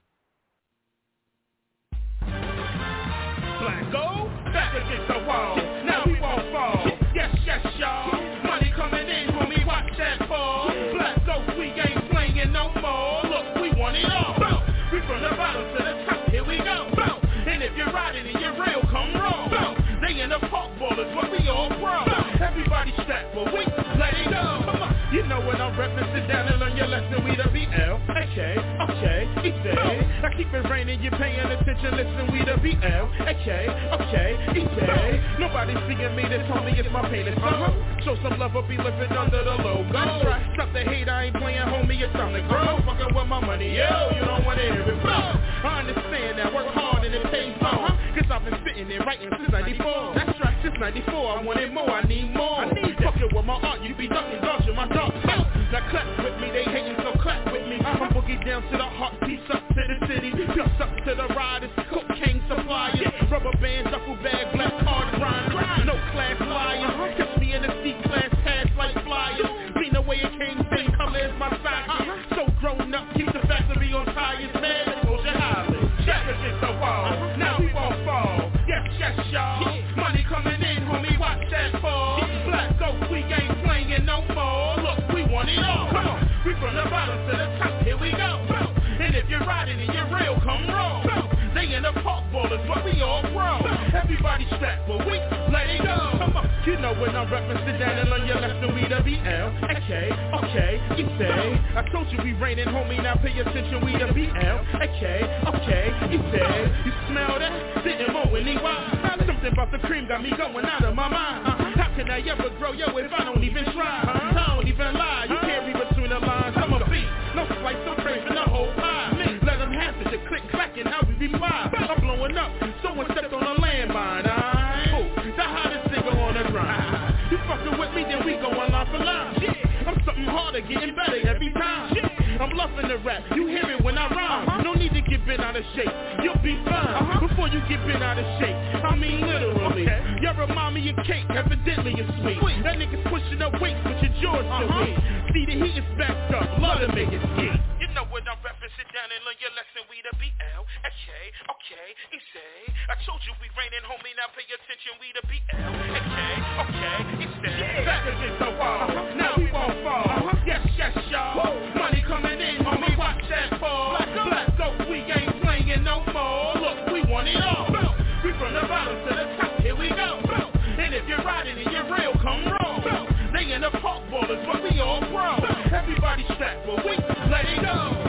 Speaker 13: Black gold, back against the wall. Now we won't fall. Yes, yes, y'all. Money coming in, homie, watch that fall. Black gold, we ain't playing no more. Look, we want it all. Boom. We from the bottom to the top, here we go. Boom. And if you're riding and you're real, come roll. Boom. They in the park ballers, but we all pro. Everybody strapped for we let it go. Come on. You know what I'm reppin', sit down and learn your lesson. We the B L, okay, okay, easy. I keep it raining, you're paying attention, listen, we the B L, okay, okay, easy. Nobody seeing me, they told me it's my penis. Uh-huh. Show some love, I'll be living under the logo. Right. Stop the hate, I ain't playing, homie, it's time to grow. Fuckin' with my money, yo, you don't wanna hear it blow. I understand that, work hard and it pays more. Cause I've been sitting there writing since ninety-four. That's right, since ninety-four, I wanted more, I need more. I need fucking with my art, you be ducking, dodging my dog. Now clap with me, they hating, so clap with me. I'm boogie down to the heart, piece up to the city. Plus up to the riders, cocaine suppliers. Rubber band, duffel bag, black card grind. No class liar, catch me in the C-class, pass like flyers. Seen the way it came, same color as my side. So grown up, keep the factory on tires, man. Hold your highlight, check against the wall. Now we won't fall. Yes, yes, y'all. Money coming in, homie, watch that fall. Black goat, we ain't playing no more. Look, we want it all. Come on. We from the bottom to the top, here we go. And if you're riding and you're real, come roll. They in the park ballers, but we all grown. Everybody strapped, but we
Speaker 19: You know when I'm reppin', sit down and learn your lesson, we the B L. Okay, okay, you say. I told you we raining, homie, now pay attention, we the B L. Okay, okay, you say. You smell that? Sitting more in E Y. Something about the cream got me going out of my mind. Uh, how can I ever grow, yo, if I don't even try? Huh? I don't even lie, you can't read between the lines. I'm a beat, no slice, no craving the whole pie. Let them have it, the click clacking, how we be live. I'm blowing up, someone stepped on a landmine. I, oh, the hottest nigga on the grind. You fucking with me, then we go on line for line. Yeah, I'm something harder, getting better every time. Yeah, I'm bluffing the rap, you hear it when I rhyme. Uh-huh. No need to get bent out of shape, you'll be fine. Uh-huh. Before you get bent out of shape, I mean literally. Okay. You remind me of cake, evidently it's sweet. sweet. That nigga's pushing up weights, but your jaw's still uh-huh. weak. See the heat is backed up, love to make it ski. You know what I'm reppin', sit down and learn your lesson, we the B L. Okay, okay, he say. I told you we raining, homie, now pay attention, we the B L. Okay, okay, he say. Yeah. Back against the wall, uh-huh. now we won't fall. Uh-huh. Yes, yes, y'all. Whoa. Money coming in, homie, watch that fall. Black, Black Oak, we ain't playing no more. Look, we want it all. We from the bottom to the top, here we go. And if you're riding and you're real, come roll. They in the park ballers, but we all pro. Everybody strapped for we let it go.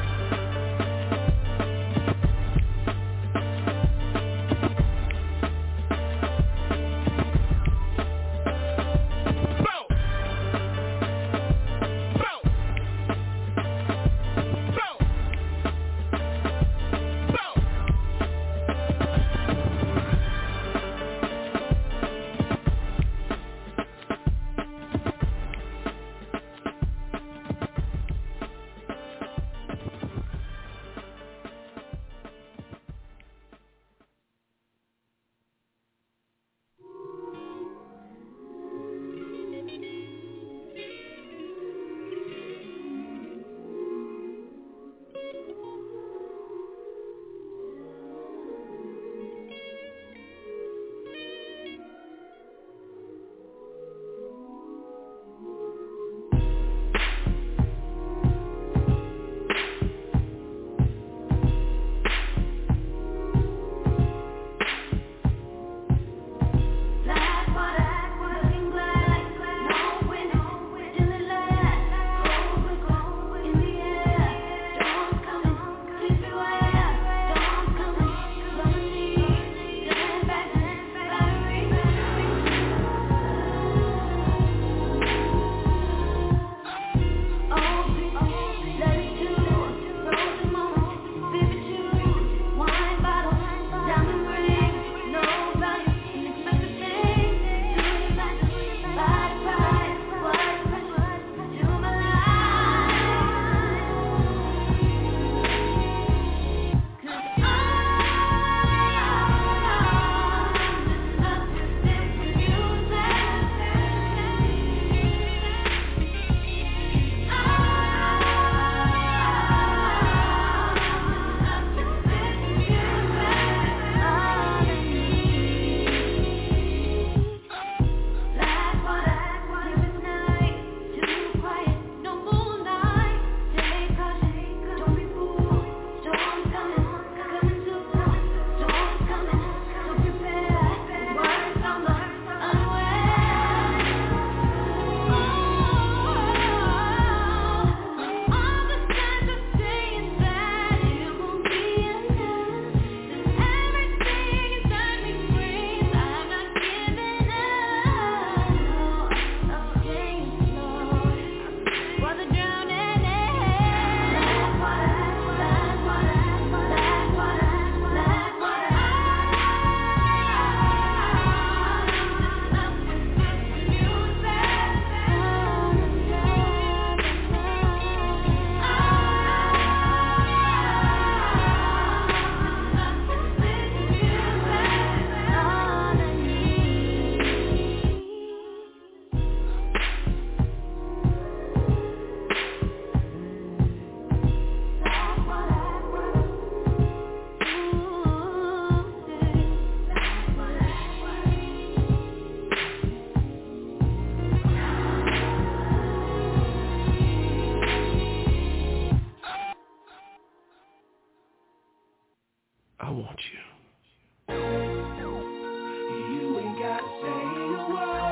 Speaker 19: I want you.
Speaker 6: You ain't gotta say a word.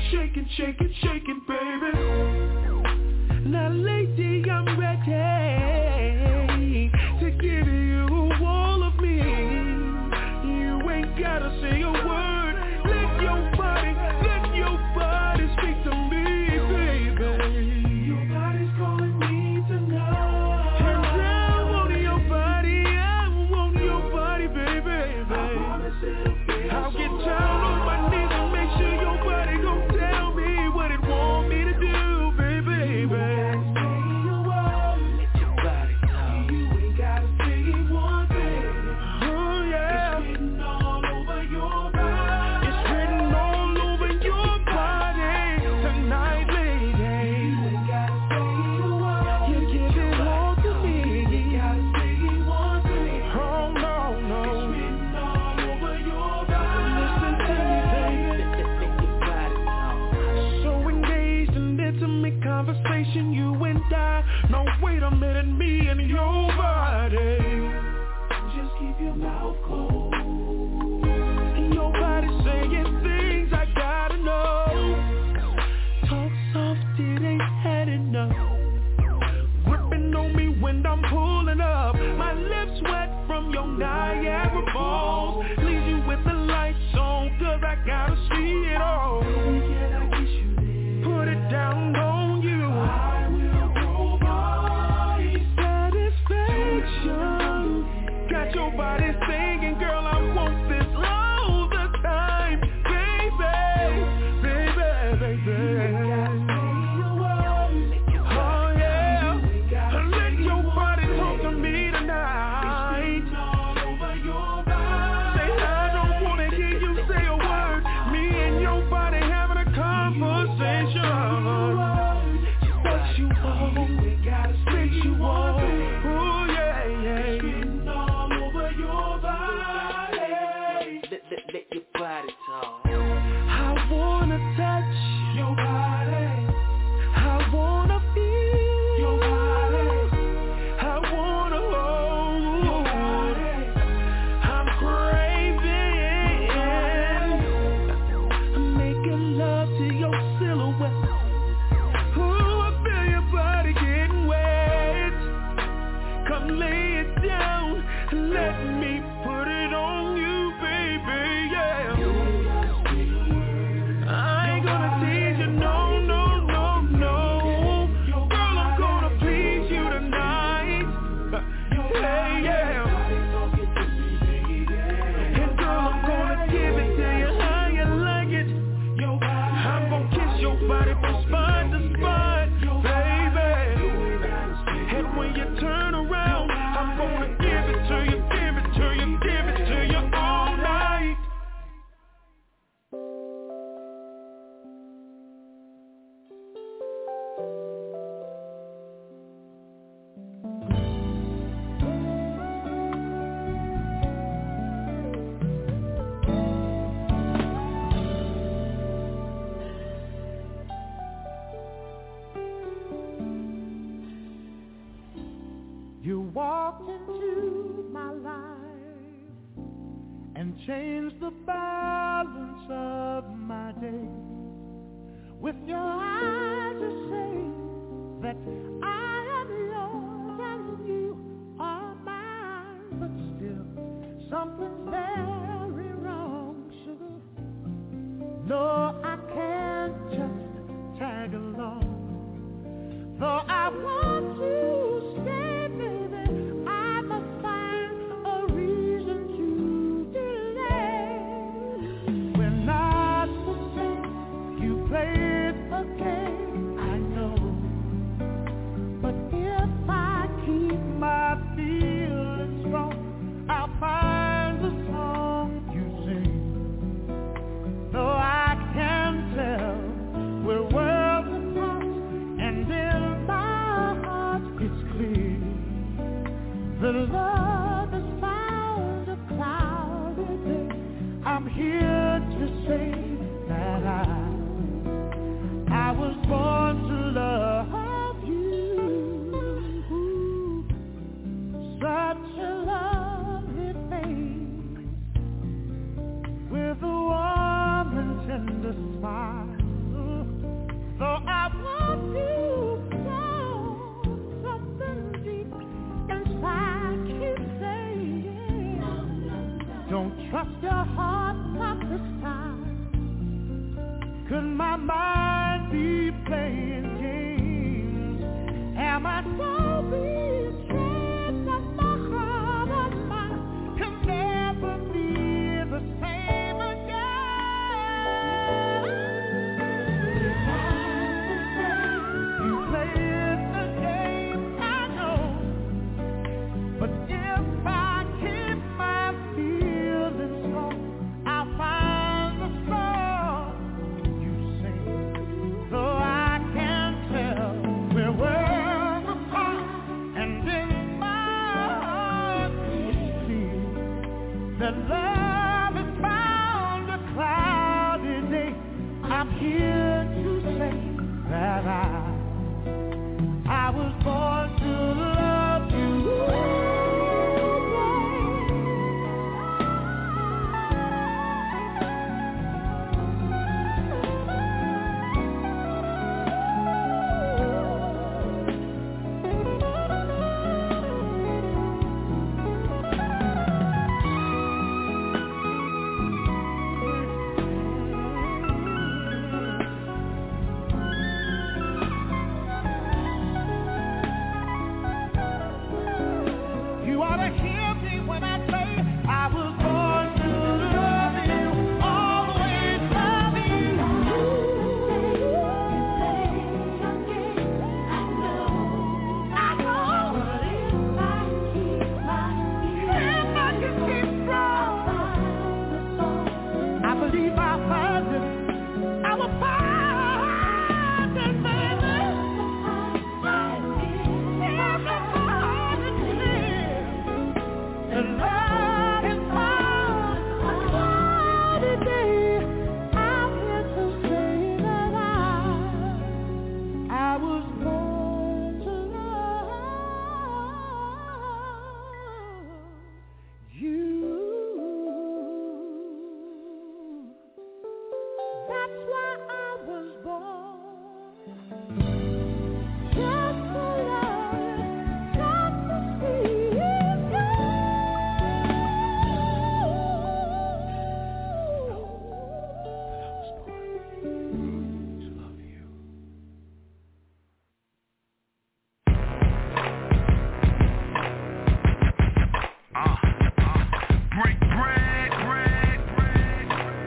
Speaker 10: shaking, shaking, shaking, baby. Now, lady, I'm ready to give you all of me. You ain't gotta say a word. Let your body, let your body speak to me, baby. Your body's calling me tonight. And I want your body, I want your body, baby. I promise it'll be I'll get down on my knees and make sure your body gon' tell me what it want me to do, baby, baby. Conversation, you and I. No, wait a minute, me and your body. Just keep your mouth closed. Your body saying things I gotta know. Talk soft, it ain't had enough. Gripping on me when I'm pulling up. My lips wet from your Niagara Falls. Leave you with the lights on, cause I gotta see it all. Put it down on you. I will provide satisfaction. Got your body singing, girl, I want this all the time. Baby, baby, baby. Oh yeah, let your body talk to me tonight. Say I don't wanna hear you say a word. Me and your body having a conversation. What you want, what you want, ooh yeah, yeah. Spitting all over your body. Let, let, let your body talk. I wanna touch your body. I wanna feel your body. I wanna hold your body. I'm craving. I'm making love to your silhouette. Lay it down, let me put it on you, baby, yeah. I ain't gonna tease you, no, no, no, no. Girl, I'm gonna please you tonight. Hey, yeah. And girl, I'm gonna give it to you how you like it. I'm gonna kiss your body from spot to spot, baby. And when you turn around, I'm gonna give it to you, give it to you, give it to you all night.
Speaker 4: You walked into my life and changed the balance of my day. With your eyes you say that I am yours and you are mine. But still, something's very wrong, sugar. No, I can't just tag along. Though I want to stay, Could my mind be playing games? Am I so betrayed that my heart of mine can never be the same again? You playing the game, I know, but if I keep my feelings strong, I'll find the song you sing. Though I can't tell we're worlds apart, and in my heart see that love has found a cloudy day. I'm here to say that I I was born to love you. You ought to hear me when I say I was born to love you, always love you. I know, but if I keep my if I can keep strong, I believe I'll find it. I will find it, baby. And love is found a cloudy day. I'm here to say that I, I was born to love you. That's why I was born. Just to love, just to see you.
Speaker 8: Break bread, bread, bread.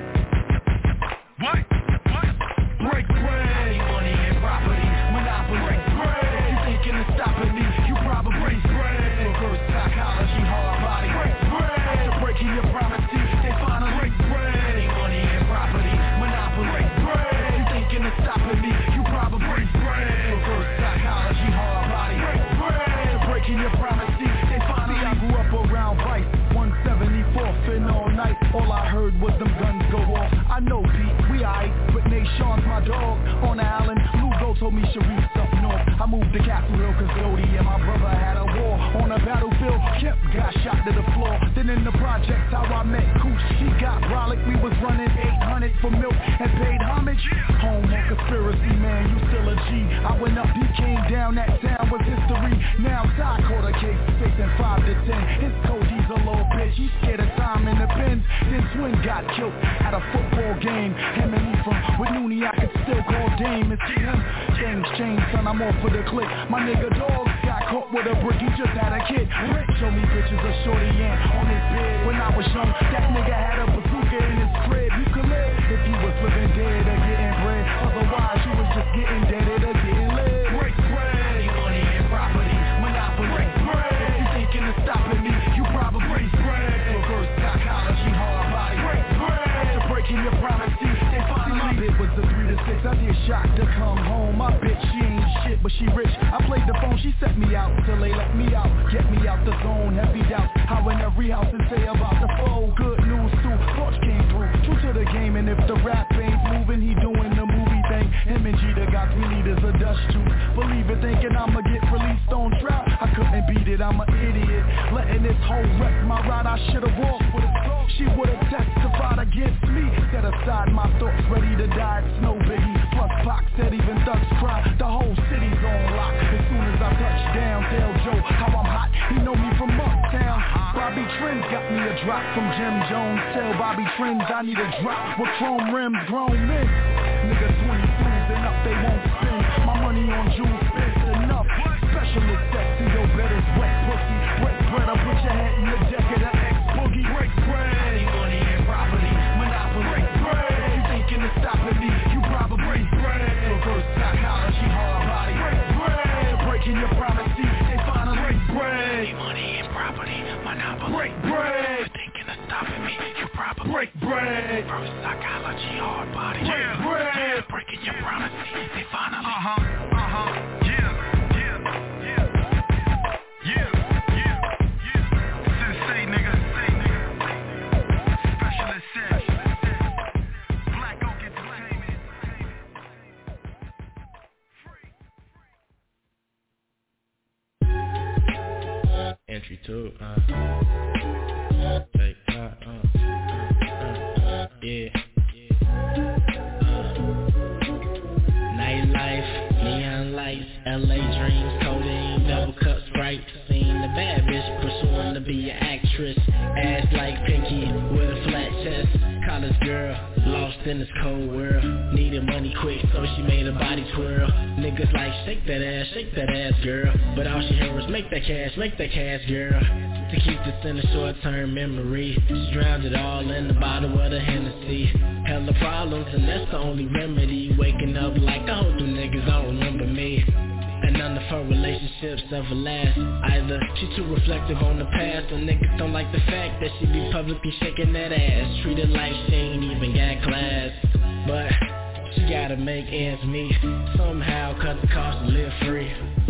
Speaker 8: What? What? Break bread. Money and property, monopoly. Break bread. You thinking of stopping me? You probably break bread. Reverse psychology, hard body. Break bread. After breaking your promise, they finally break bread. Money and property, monopoly. Break bread. You thinking of stopping me? You probably break bread. Reverse psychology, hard body. Break bread. After breaking your promise, they finally. I grew up around Vice. one seventy-fourth and all night, all I heard was them guns go off. I know Pete, we aight, but Nashawn's my dog. On the island, Lugo told me Sharif's up north. I moved to Castle Hill cause Dodie and my brother had a war. On the battlefield, Kemp got shot to the floor. Then in the projects, how I met Cooch, she got brolic. We was running eight hundred for milk and paid homage. Home on conspiracy, man, you still a G. I went up, he came down, that town was history. Now Ty caught a case, facing five to ten. His coach, he's a little bitch, he's scared of time in the pens. Then Swin got killed at a football game. Him and me from with Noonie, I could still call Dame. It's him. Change, change, son, I'm off for the click. My nigga dog got caught with a brick, he just had a kid. Rick showed me pictures of Shorty Ann on his bed. When I was young, that nigga had a bazooka in his crib. You could live if he was living dead or getting bread. Otherwise, you was just getting deaded or getting lit. Break bread, money and property, monopoly. Break bread, if you thinking of stopping me, you probably break bread. Reverse psychology, hard body. Break bread, after breaking your promise, they finally. My bit was the three to six, I did shocked to come home. My bitch, she ain't shit, but she rich. I played the phone, she set me out till they let me out. Get me out the zone, heavy doubt. How in every house and say about the foe. Good news too, Torch came through. True to the game, and if the rap ain't moving, he doing the movie thing. Him and G, the got three liters of dust juice. Believe it, thinking I'ma get released on trial. I couldn't beat it, I'm an idiot. Letting this whole wreck my ride, I should've walked with it. She would've testified against me. Set aside my thoughts, ready to die, it's no biggie. Plus Pac said even thugs cry, the whole city's on lock. As soon as I touch down, tell Joe how I'm hot. He know me from uptown. Bobby Trends got me a drop from Jim Jones. Tell Bobby Trends I need a drop with chrome rims, grown men.
Speaker 10: Niggas twenty fools and up, they won't spend. My money on jewels spent enough. Specialist sex in your bed is wet pussy. Wet bread, I put your head in the deck of the ex-boogie. Break bread. Money, money and property. Monopoly. Break bread. If you thinking of stopping me, you probably break bread. Reverse psychology, hard body. Break bread. Breaking your privacy, they finally break bread. Money and property. Monopoly. Break bread. If you thinking of stopping me, you probably break bread. Reverse psychology, hard body. Break bread. Breaking your privacy, they finally. Uh-huh, uh-huh, yeah.
Speaker 5: Entry two, uh, take that, uh, uh, uh, yeah, uh, nightlife, neon lights, L A dreams, codeine, double cup Sprite, seen the bad bitch pursuing to be an actress, ass like Pinky with a flat chest, college girl, lost in this cold world, needed money quick so she made her body twirl, niggas like shake that ass, shake that ass girl, but all she heard was make that cash, make that cash girl, to keep this in a short-term memory, she drowned it all in the bottle of the Hennessy, hella problems and that's the only remedy, waking up like I hope them niggas don't remember me. And none of her relationships ever last either. She too reflective on the past, and niggas don't like the fact that she be publicly shaking that ass, treated like she ain't even got class. But she gotta make ends meet somehow, cut the cost to live free.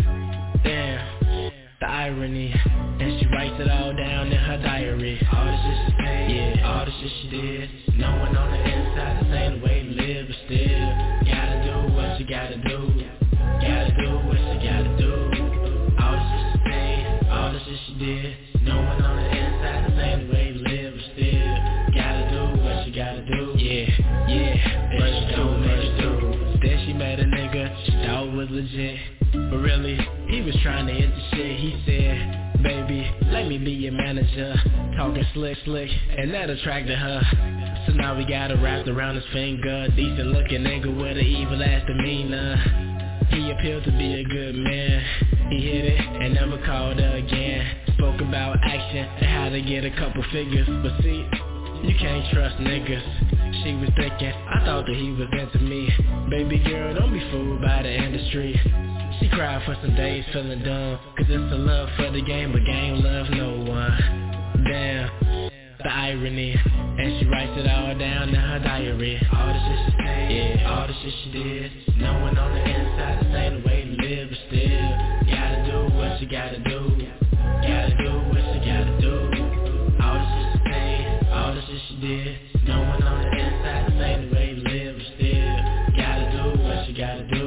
Speaker 5: Damn, the irony. And she writes it all down in her diary. All the shit she said, yeah, all the shit she did, knowing on the inside this ain't the way to live, but still gotta do what you gotta do. Gotta do what she gotta do. All the shit she said, all the shit she did, knowing on the inside this ain't the way to live, but still gotta do what she gotta do. Yeah, yeah, but she don't make it through. Then she met a nigga she thought was legit, but really, he was trying to hit the shit. He said, baby, let me be your manager. Talking slick, slick, and that attracted her. So now we got her wrapped around his finger. Decent looking nigga with an evil ass demeanor. He appeared to be a good man. He hit it and never called her again. Spoke about action and how to get a couple figures. But see, you can't trust niggas. She was thinking, I thought that he was into me. Baby girl, don't be fooled by the industry. She cried for some days feeling dumb, cause it's a love for the game, but game love no one. Damn, the irony. And she writes it all down in her diary. All the shit she said, yeah, all the shit she did, knowing on the inside this ain't the way to live, but still gotta do what you gotta do. Gotta do what you gotta do. All the shit she said, all the shit she did, knowing on the inside this ain't the way to live, but still gotta do what you gotta do.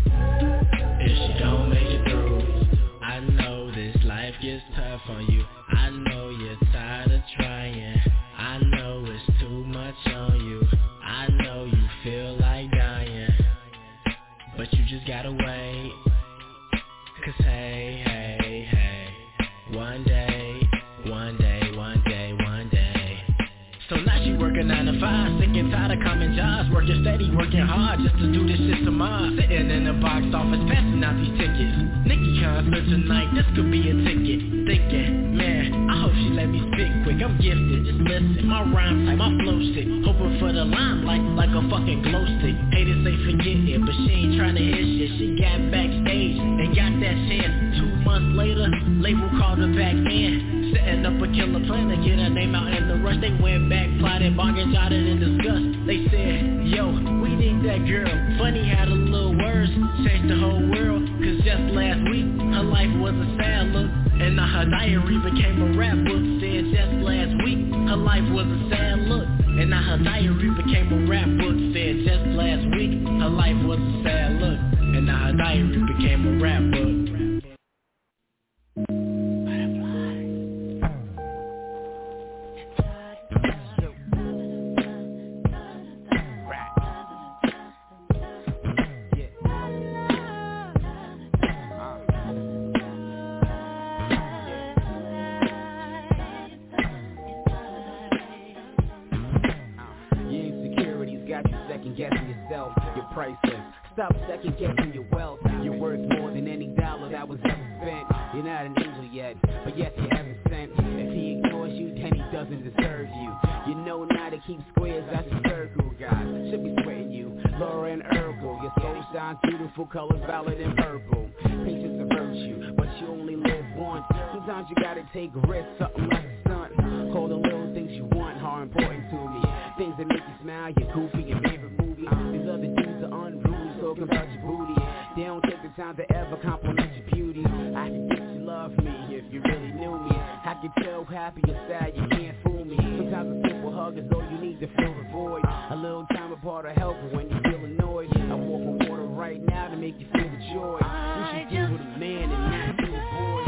Speaker 5: If she don't make it through, I know this life gets tough on you. I know you're tired of trying. I know it's too much on you. I know you feel like dying, but you just gotta wait. Cause hey, hey, hey, one day, one day, one day, one day. So now she working nine to five, sick and tired of common jobs, working steady, working hard just to do this shit some more. Sitting in the box office, passing out these tickets. Nicki concert tonight, this could be a ticket. Thinking, man, I hope she let me spit quick. I'm gifted, just listen, my rhyme type, my flow stick, hoping for the limelight like a fucking glow stick. Haters say forget it, but she ain't trying to hear shit. She got backstage and got that chance. Two months later, label called her back in, setting up a killer plan to get her name out in the rush. They went back, plotted, bargained, jotted, and discussed. They said, yo, we need that girl. Funny how the little words changed the whole world, cause just last week, her life was a sad look, and now her diary became a rap book. Said just last week, her life was a sad look, and now her diary became a rap book. Said just last week, her life was a sad look, and now her diary became a rap book.
Speaker 20: got you second guessing yourself. You're priceless. Stop second guessing your wealth. You're worth more than any dollar that was ever spent. You're not an angel yet, but yes, you haven't sent. If he ignores you, then he doesn't deserve you. You know now to keep squares, that's a circle, God. Should be sweating you, Laura and Urkel. Your soul shines beautiful, colors valid and purple. Patience a virtue, but you only live once. Sometimes you gotta take a risk, something like a stunt. Call the little things you want, how important to me. Things that make you smile, your goofy, your favorite movie. These other dudes are unruly, talking about your booty. They don't take the time to ever compliment your beauty. I can think you love me if you really knew me. I can tell happy or sad, you can't fool me. Sometimes a simple hug is all you need to fill the void. A little time apart will help when you feel annoyed. I walk on water right now to make you feel the joy. You should deal with a man and not do a boy.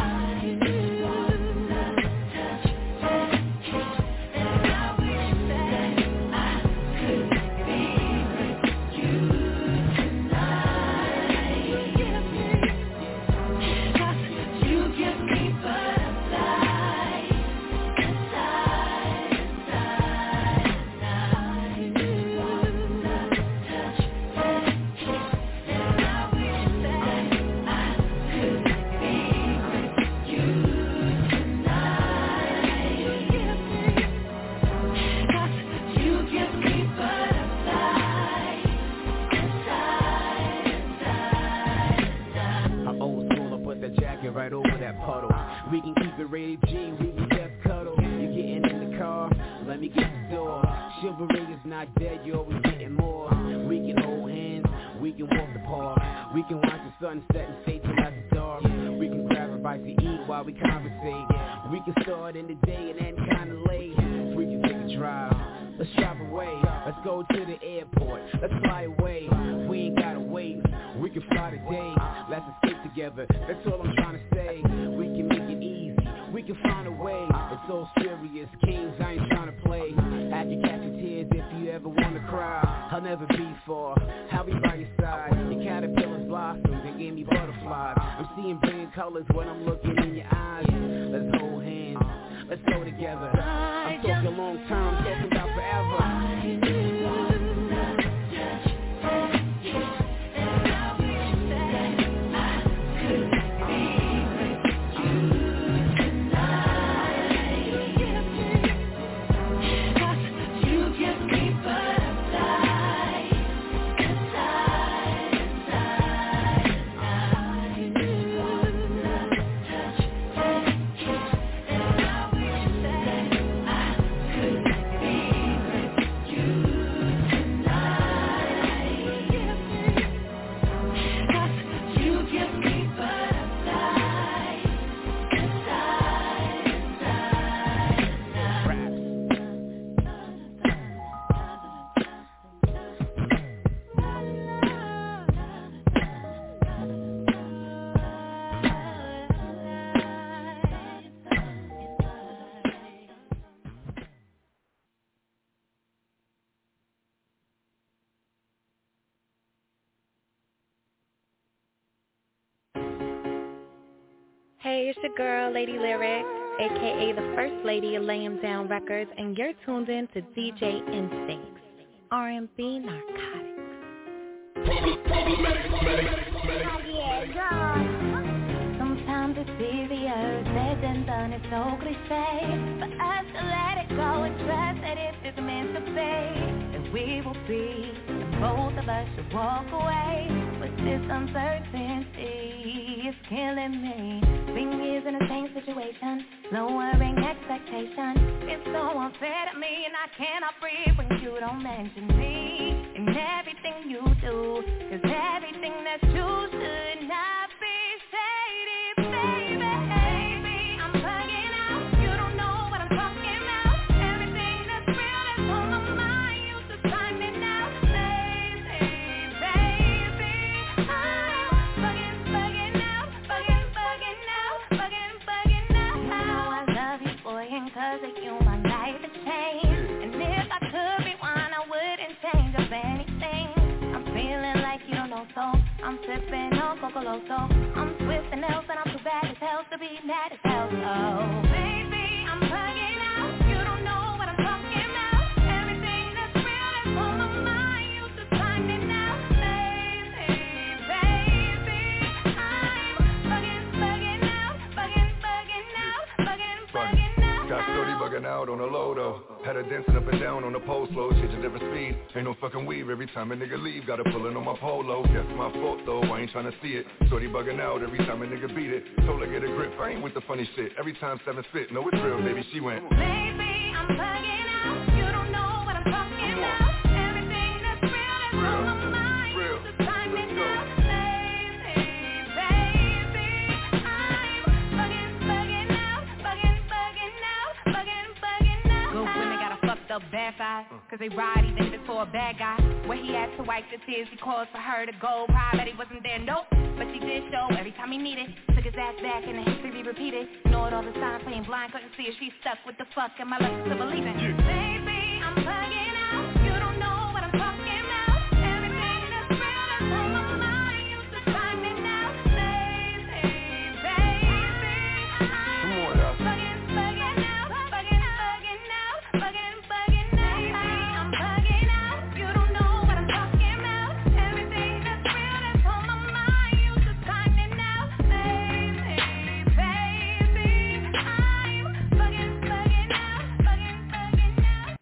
Speaker 20: Right over that puddle. We can keep it rated G, we can just cuddle. You're getting in the car, let me get the door. Chivalry is not dead, you're always getting more. We can hold hands, we can walk the park. We can watch the sunset and stay till after dark. We can grab a bite to eat while we conversate. We can start in the day and end kinda late. We can take a drive, let's drive away. Let's go to the airport, let's fly away. We ain't gotta wait, we can fly today. Let's escape together, that's all I'm trying to say. We can make it easy, we can find a way. It's all serious, kings, I ain't trying to play. I can catch your tears if you ever wanna cry. I'll never be far, I'll be by your side. Your caterpillars blossomed and gave me butterflies. I'm seeing brilliant colors when I'm looking in your eyes. Let's hold hands, let's go together. I'm talking long term, I'm talking about forever.
Speaker 16: Hey, it's your girl, Lady Lyric, a k a the First Lady of Lay 'Em Down Records, and you're tuned in to D J Instincts, R and B Narcotics.
Speaker 2: Sometimes it's easier said than done, it's so cliche for us to let it go and trust that if it's meant to be, then we will be, and both of us should walk away. But this uncertainty is killing me. Being years in the same situation, lowering expectation. It's so unfair to me, and I cannot breathe when you don't mention me in everything you do. Cause everything that you should not be shady, baby. Baby, I'm bugging out. You don't know what I'm talking about. Everything that's real that's on my mind, you should find it now. Lazy, baby, I'm bugging, bugging out, bugging, bugging out, bugging, bugging out. You know I love you, boy, and cause of you my life has changed. And if I could rewind, I wouldn't change up anything. I'm feeling like you don't know, so I'm sipping on Cocoloso. I'm twisting else and I'm too bad as hell to be mad as hell. Oh, baby, I'm bugging out. You don't know what I'm talking about. Everything that's real that's on my mind.
Speaker 21: her dancing up and down on the pole slow, changing different speed. Ain't no fucking weave, every time a nigga leave, gotta pull in on my polo. That's my fault though, I ain't tryna see it. Shorty bugging out every time a nigga beat it. Told her get a grip, I ain't with the funny shit. Every time seven spit, know it's real, baby, she went.
Speaker 2: Baby, I'm bugging out, you don't know what I'm talking about. Everything that's real, that's on my mind.
Speaker 21: Real.
Speaker 2: The time is now, baby, baby. I'm bugging, bugging out, bugging, bugging out, bugging, bugging out.
Speaker 22: Good women got a fucked up bad vibe, cause they ride even if it's for a bad guy. Where he had to wipe the tears, he calls for her to go. Cry, bet he wasn't there, nope. But she did show every time he needed. Took his ass back and the history repeated. Ignored all the signs, playing blind, couldn't see if she stuck with the fuck. And my love to believe in.
Speaker 2: Yeah. Baby, I'm bugging out. You don't know what I'm talking about. Everything that's real, that's on my mind. You should find me now, baby, baby.
Speaker 21: Come on now.
Speaker 2: Bugging, bugging out, bugging, bugging out, bugging, bugging out. I'm bugging out. You don't know what I'm talking about. Everything that's real, that's on my mind. You should find me now, baby, baby. I'm bugging, bugging out, bugging, bugging out.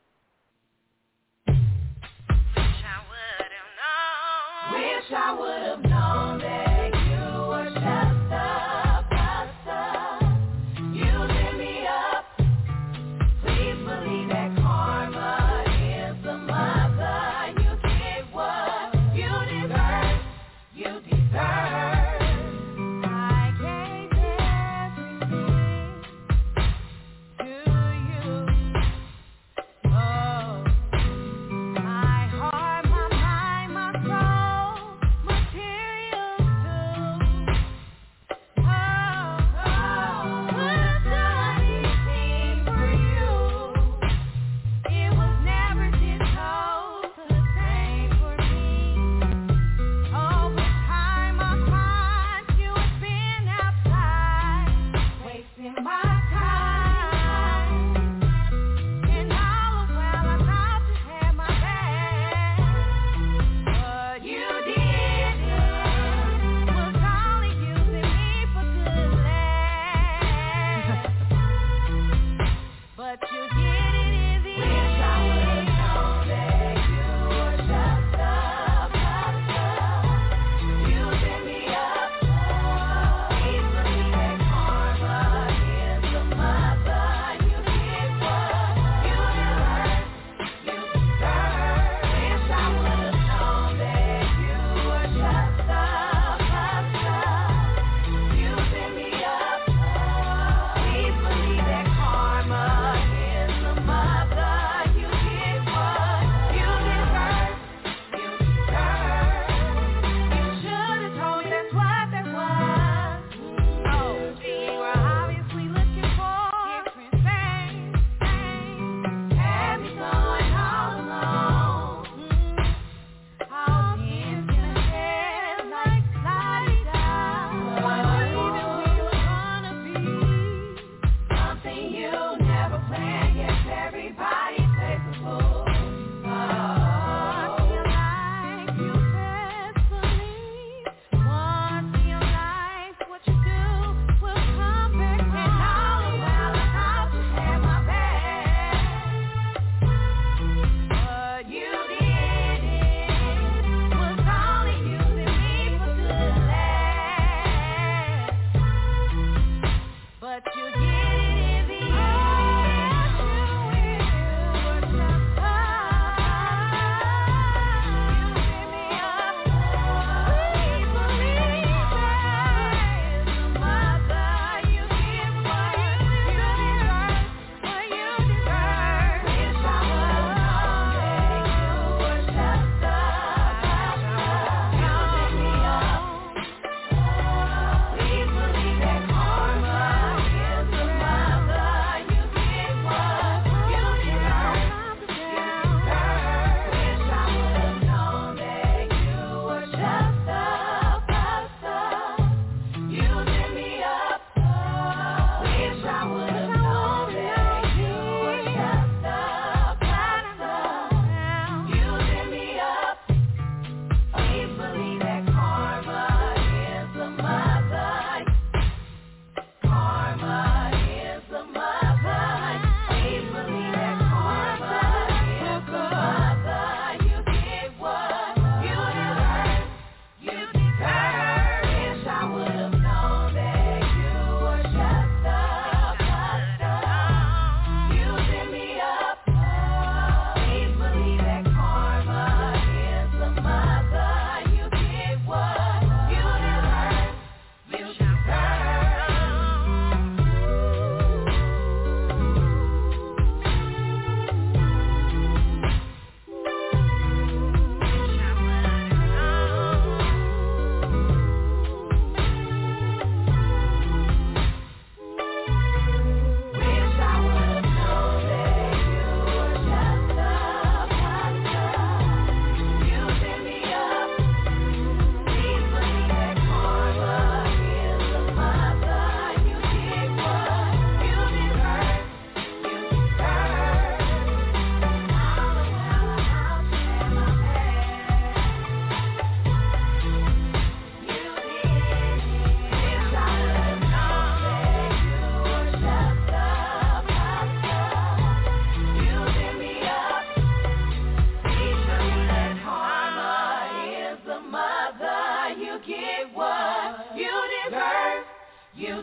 Speaker 2: Wish I would've known that you were just a buster. You lit me up. Please believe that karma is the mother. You get what you deserve. You deserve. I gave everything to you. Oh, my heart, my mind, my soul, my tears.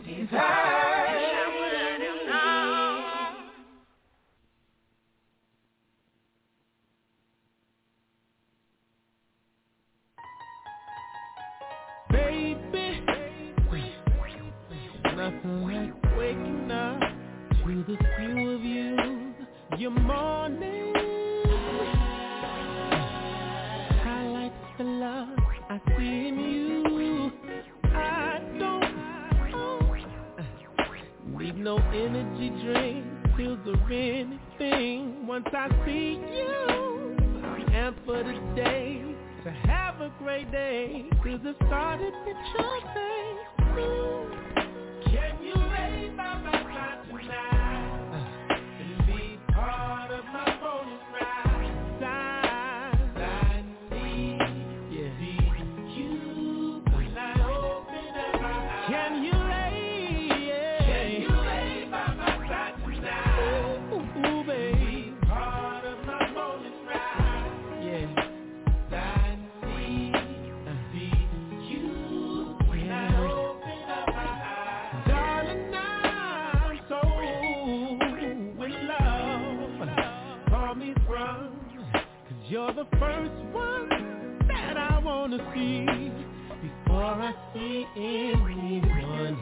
Speaker 6: He's high.
Speaker 19: Baby, nothing like waking up to the view of you, your morning. Highlights the love I see in you. I don't oh, need no energy drink, pills or anything. Once I see you, and for the day, to have a great day, 'cause it started with your face. Ooh. Can you lay by my side tonight and be part of my morning ride? Side, I need, yeah. see you when I open up my eyes. Can you lay, yeah. Can you lay by my side tonight? Ooh, ooh, baby. Be part of my morning ride, yeah. You're the first one that I wanna see before I see anyone.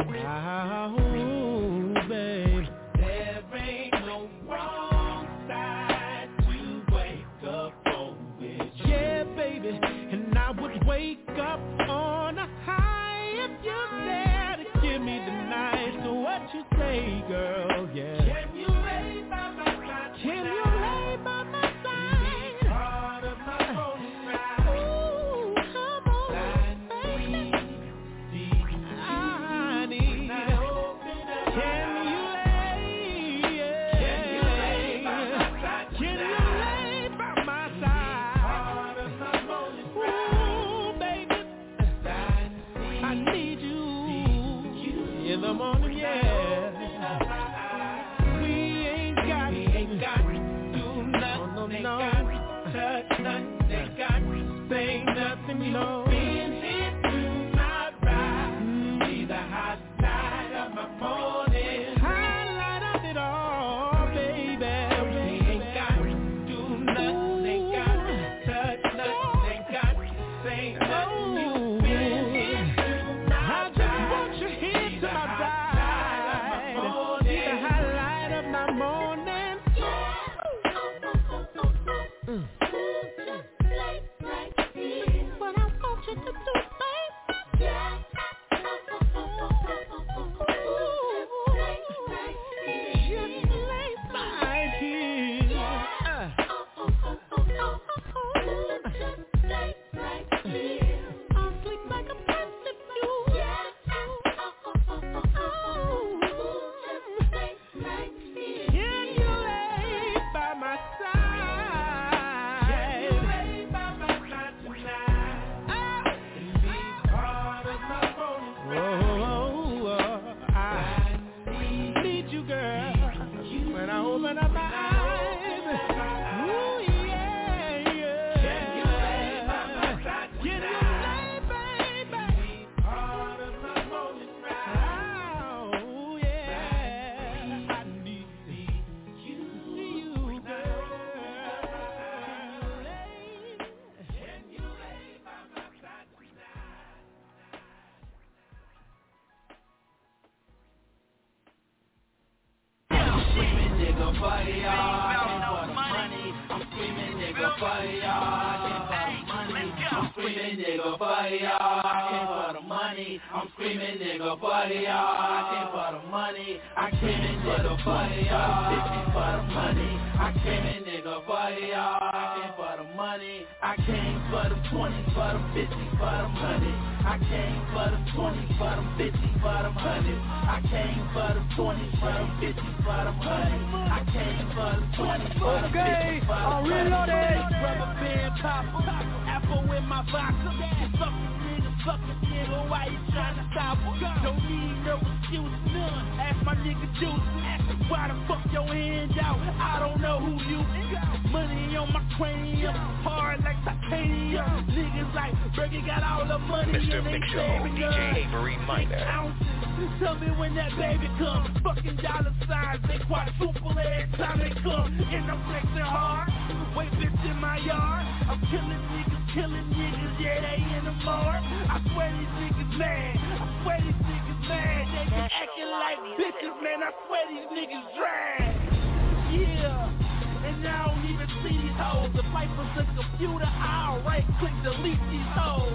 Speaker 19: Oh, babe, there ain't no wrong side to wake up on with. Yeah, baby, and I would wake up on a high if you're there to give me the night. So what you say, girl? Yeah. Can you lay by my side? Can you lay by my side? No. Being here tonight, right? Mm. Be the highlight of my morning. Highlight of it all, baby. We ain't got to do nothing, ain't got to touch nothing, ain't got to say nothing. You been here tonight. I just want you here to my side. Be the highlight of my morning. Mm.
Speaker 3: Mister Mixo, D J Avery Minor.
Speaker 19: Tell me when that baby comes. Fucking dollar signs, they quadruple every time they come. And I'm flexing hard. Wait, bitch, in my yard. I'm killing niggas, killing niggas, yeah, they in the morgue. I swear these niggas mad. I swear these niggas mad. They be acting like bitches, man. I swear these niggas drag. Yeah. And I don't even see these hoes. The Viper's a computer, I'll right click delete these hoes.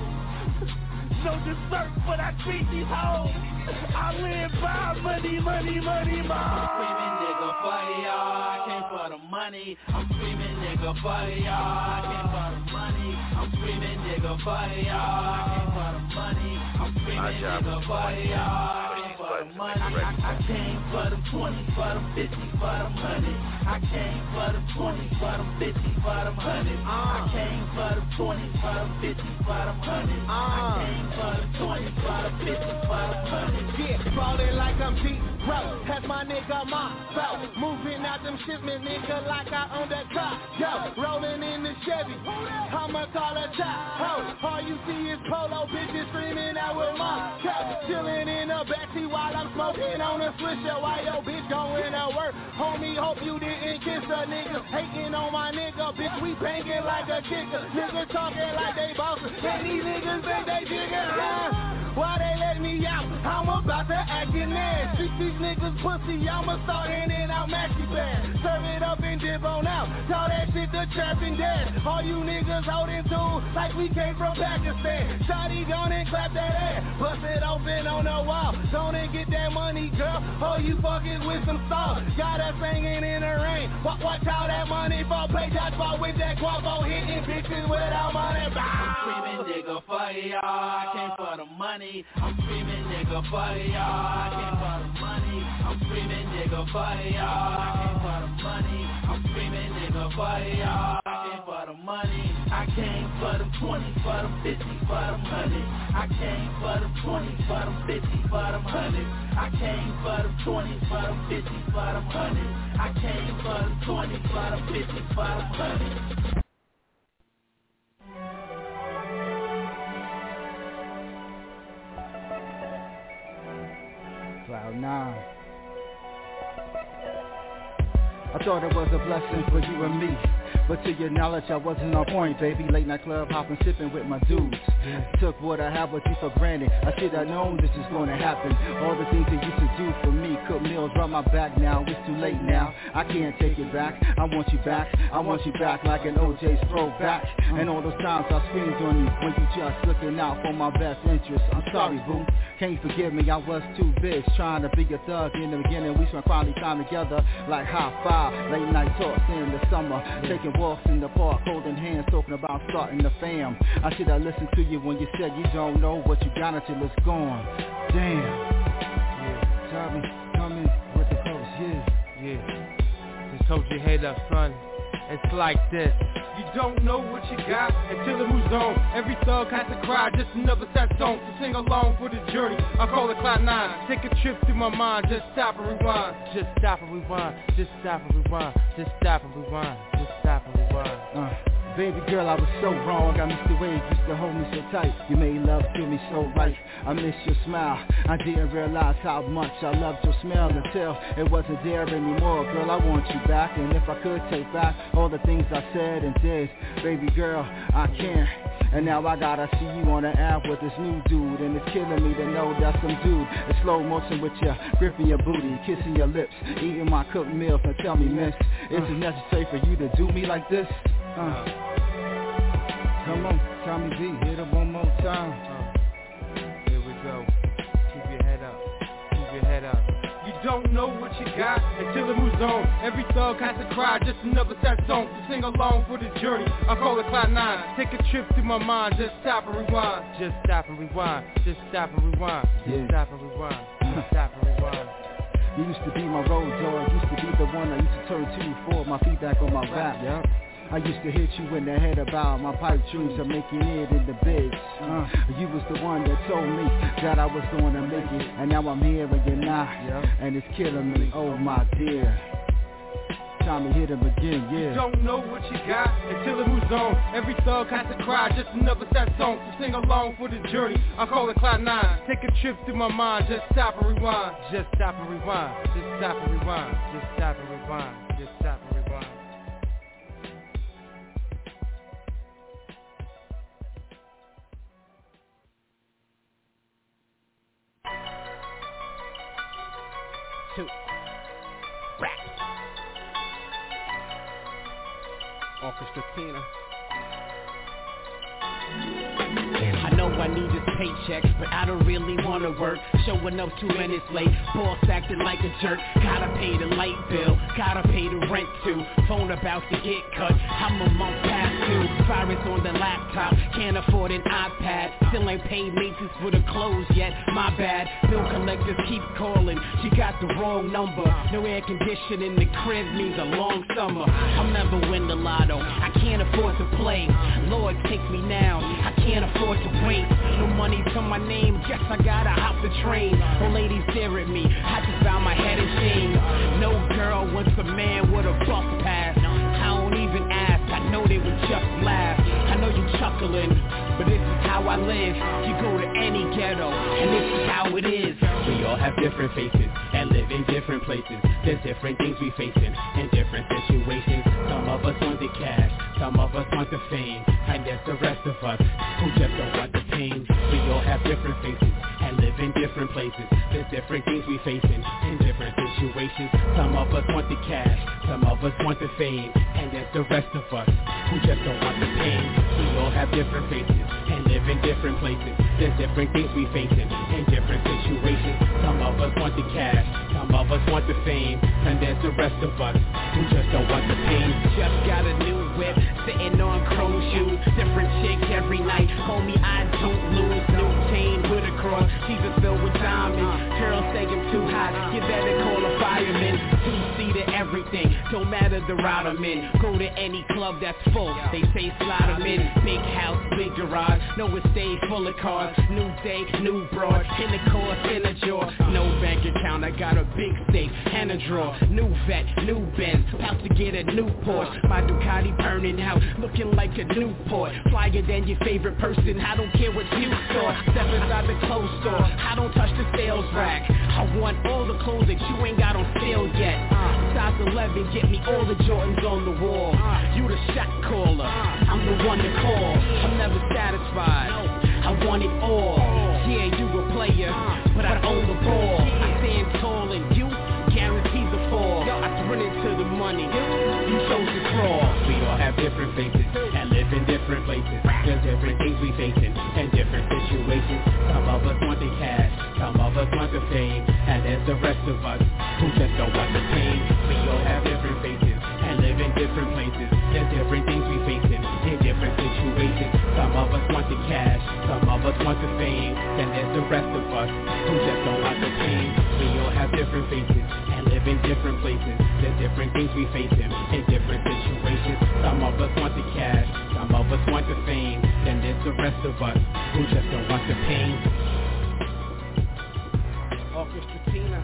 Speaker 19: No dessert, but I treat these hoes. I live by money, money, money, money.
Speaker 12: I'm screaming nigga for y'all, I came for the money. I'm screaming nigga for y'all, I came for the money. I'm screaming nigga for y'all, I came for the money. I'm screaming nigga for y'all, I came for the money. I, I came for the twenty, for the fifty, for the money. I came for the twenty, for the fifty, for the money. I came for the twenty, for the fifty, for the money. I came for the twenty, for the fifty, for the money.
Speaker 11: Yeah, ballin' like I'm deep, bro. That's my nigga, my bro. Moving out them shipment, nigga, like I own that car. Yo, rolling in the Chevy. I'ma call a top. Ho, all you see is polo bitches screaming out with my cup. Chillin' in the backseat while I'm smoking on a swisher. While your bitch going to work. Homie, hope you didn't kiss a nigga. Hating on my nigga, bitch, we banging like a kicker. Niggas talking like they bosses. And these niggas think they diggin', huh? Why they let me out? I'm about to act in there. Treat these niggas pussy, I'ma start handing out maxi pads. Serve it up and dip on out. Call that shit the trapping dead. All you niggas holding tools like we came from Pakistan. Shawty gone and clap that ass. Bust it open on the wall. Don't and get that money, girl. Oh, you fucking with some salt. Got us singing in the rain. Watch, watch how that money fall. Play dodgeball with that guapo. Hitting bitches without money. Bow.
Speaker 12: I'm screaming nigga for y'all, I came for the money. I'm screaming nigga for y'all, I came for the money. I'm screaming nigga for y'all, I came for the money. I'm screaming nigga for y'all, I came for the money. I came for the twenty, for the fifty, for the money. I came for the twenty, for the fifty, for the money. I came for the twenty, for the fifty, for the money. I came for the twenty, for the fifty, for the money.
Speaker 1: Cloud nine. I thought it was a blessing for you and me, but to your knowledge I wasn't on point, baby. Late night club hopping, sipping with my dudes. Took what I have with you for granted. I should have known this is going to happen. All the things you used to do for me, cook meals, rub my back now. It's too late now, I can't take it back. I want you back, I want you back like an O J's throwback. And all those times I screamed on you when you just looking out for my best interest. I'm sorry, boo, can't you forgive me? I was too big, trying to be a thug in the beginning. We spent quality time together like high five. Late night talks in the summer, taking walks in the park, holding hands, talking about starting the fam. I should have listened to you when you said you don't know what you got until it's gone. Damn. Yeah. Tommy, coming with the coast, yeah.
Speaker 7: Yeah. Just hold your head up, son. It's like this. You don't know what you got until it moves on. Every thug has to cry, just another sad song. So sing along for the journey, I call it Cloud nine. Take a trip through my mind, just stop and rewind. Just stop and rewind, just stop and rewind. Just stop and rewind, just stop and rewind.
Speaker 1: Uh. Baby girl, I was so wrong. I missed the way you used to hold me so tight. You made love to me so right. I miss your smile. I didn't realize how much I loved your smell until it wasn't there anymore. Girl, I want you back, and if I could take back all the things I said and did, baby girl, I can't. And now I gotta see you on the app with this new dude, and it's killing me to know that's some dude. It's slow motion with you, gripping your booty, kissing your lips, eating my cooked meals. Now tell me, miss, is it necessary for you to do me like this? Uh. Come on, Tommy D, hit it one more time.
Speaker 7: Uh, here we go. Keep your head up. Keep your head up. You don't know what you got until it moves on. Every thug has to cry, just another sad song. So sing along for the journey, I call it Cloud nine. Take a trip through my mind, just stop and rewind. Just stop and rewind. Just stop and rewind. Just
Speaker 1: Yeah.
Speaker 7: stop and rewind. Just stop and rewind.
Speaker 1: You used to be my road dog, used to be the one I used to turn to for my feedback on my rap, yeah. I used to hit you in the head about my pipe dreams of making it in the biz. Uh, you was the one that told me that I was going to make it, and now I'm here and you're not, and it's killing me, oh my dear. time we hit him again, yeah.
Speaker 7: You don't know what you got until it moves on. Every thug has to cry, just another sad song. So sing along for the journey, I call it Cloud nine. Take a trip through my mind, just stop and rewind. Just stop and rewind, just stop and rewind. Just stop and rewind, just stop and rewind.
Speaker 20: Two. Rap. Orchestra Tina. I know I need this paycheck, but I don't really wanna work. Showing up two minutes late, boss acting like a jerk. Gotta pay the light bill, gotta pay the rent too. Phone about to get cut, I'm a month past due. Virus on the laptop, can't afford an iPad. Still ain't paid maintenance for the clothes yet, my bad. Bill collectors keep calling, she got the wrong number. No air conditioning in the crib means a long summer. I'll never win the lotto, I can't afford to play. Lord take me now, I can't afford to wait. No money to my name, guess I gotta hop the train. Old ladies stare at me, I just bow my head in shame. No girl wants a man with a bus pass. I don't even ask, I know they would just laugh. I know you chuckling, but this is how I live. You go to any ghetto, and this is how it is. We all have different faces, and live in different places. There's different things we facing, in different situations. Some of us want the cash, some of us want the fame. And there's the rest of us, who just don't want the pain. We all have different faces, and live in different places. There's different things we facing, in different situations. Some of us want the cash, some of us want the fame. And there's the rest of us, who just don't want the pain. We all have different faces, and live in different places. There's different things we facing, in different situations. Some of us want the cash, some of us want the fame. And there's the rest of us, who just don't want the pain. Just got a new whip, sitting on chrome shoes. Different chicks every night, homie, I don't lose. New chain with a cross, she's filled with diamonds. Girls say I'm too hot, you better call a fireman. Two-seater everything, don't matter the route I'm in. Go to any club that's full, they say slide them in. Big house, big garage, know it stays full of cars. New day, new broad, in the course, in the jaw. No bank account, I got a big safe and a drawer. New vet, new Benz, about to get a new Porsche. My Ducati burning out, looking like a Newport. Flyer than your favorite person, I don't care what you saw. Step inside the clothes store, I don't touch the sales rack. I want all the clothes that you ain't got on sale yet. uh, Size eleven, get me all the Jordans on the wall. You the shot caller, I'm the one to call. I'm never satisfied, I want it all. Yeah, you a player, but I own the ball. I stand tall and you guaranteed the fall. I run into the money, you chose to crawl. We all have different faces, and live in different places. There's different things we facing, and different situations. Some of us want the cash, some of us want the fame. And there's the rest of us, who just don't want the pain. We all have different faces, and live in different places. There's different things we facing, in different situations. Some of us want the cash, some of us want the fame. Then there's the rest of us, who just don't want the pain. We all have different faces, and live in different places. There's different things we facing, in different situations. Some of us want the cash, some of us want the fame. Then there's the rest of us, who just don't want the pain. Orchestra Tina.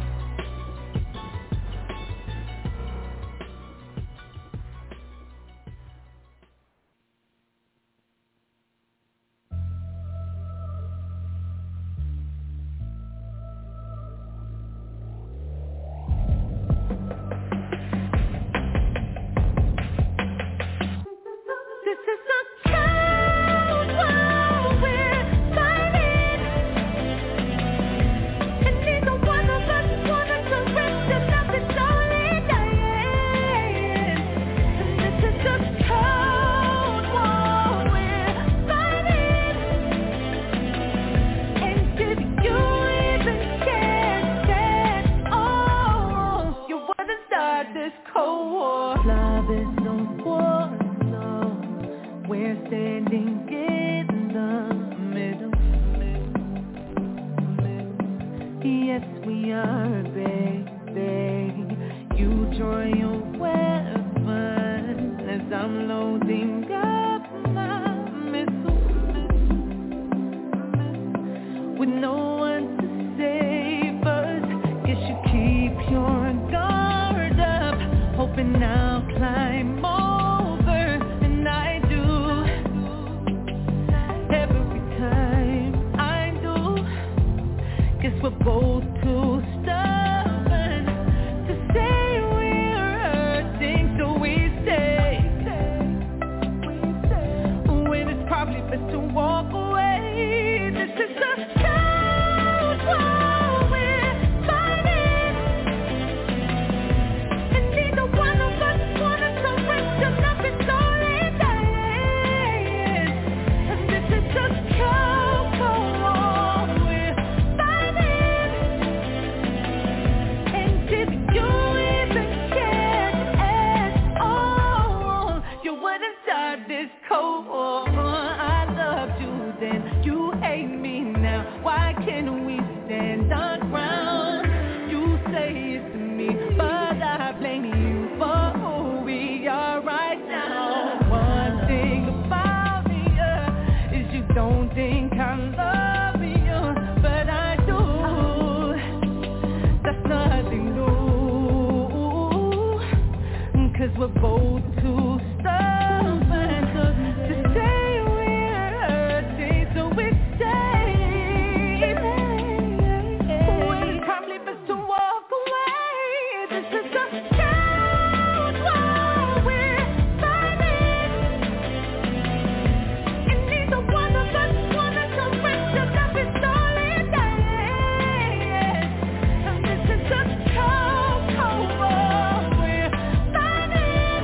Speaker 2: With no one to save us, guess you keep your guard up, hoping now we're both too stubborn to say we're hurting, so we stay. When it's probably best to walk away. This is the cold war we're fighting, and neither one of us wanna surrender. Love is all it is, and this is the cold, cold war we're fighting. And if you even cared at all, you wouldn't start this cold war. I loved you then, you hate me now. Why can't we stand our ground? You say it's me, but I blame you for who we are right now. One thing about me uh, is you don't think I love you, but I do. That's nothing new, 'cause we're both too stubborn to say we're hurting, so we stay. When it's probably best to walk away. This is the cold war we're fighting, and neither one of us wanna surrender. Love is all it is, and this is the cold, cold war we're fighting.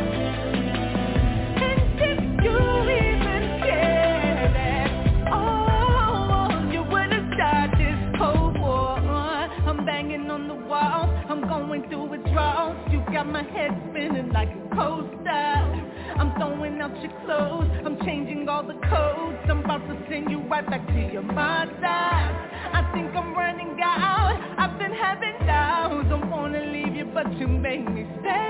Speaker 2: And if you even cared at all, you wouldn't start this cold war. I'm banging on the wall, I'm going through withdrawals. You got my head spinning like a coaster. I'm throwing out your clothes, I'm changing all the codes. I'm about to send you right back to your mother. I think I'm running out, I've been having doubts. I wanna leave you, but you make me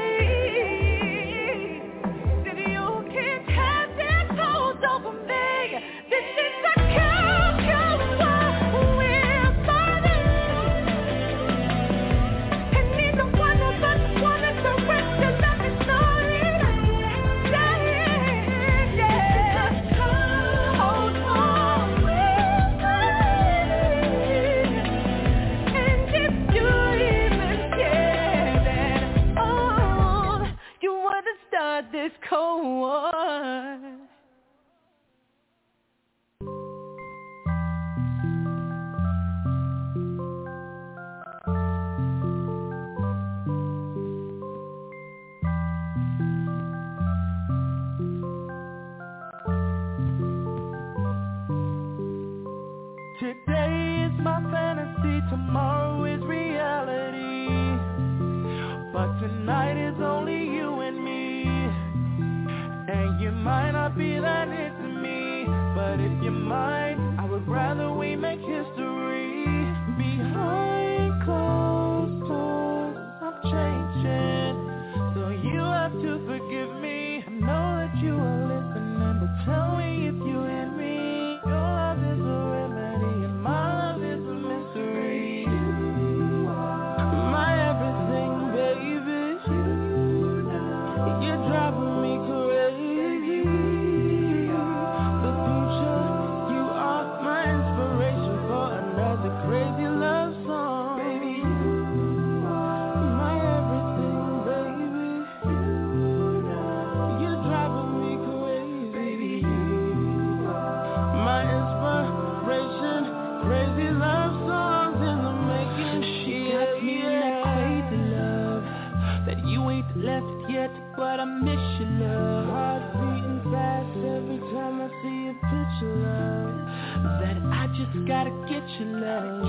Speaker 2: stay. Said you can't have this hold over me. This is the cold, cold war we're fighting, and neither one of us wanna surrender. Love is all it is. Yeah, yeah. This is the cold war we're fighting, and if you even cared at all, you wouldn't start this cold war.
Speaker 4: Today is my fantasy, tomorrow is reality. But tonight is only you and me. And you might not be that into me, but if you're mine, I would rather we make history. Behind closed doors, I'm changing, so you have to forgive me. I know that you are listening, but tell me if you hear me. Your love is a remedy, and my love is a mystery. My everything, baby. You're driving me crazy. The future, you are my inspiration for another crazy love song. Baby, my everything, baby. You're driving me crazy. My inspiration, crazy love songs in the making. She got me in that crazy love that you ain't left yet, but I miss your love. Heart beating fast every time I see a picture, love. That I just gotta get your love.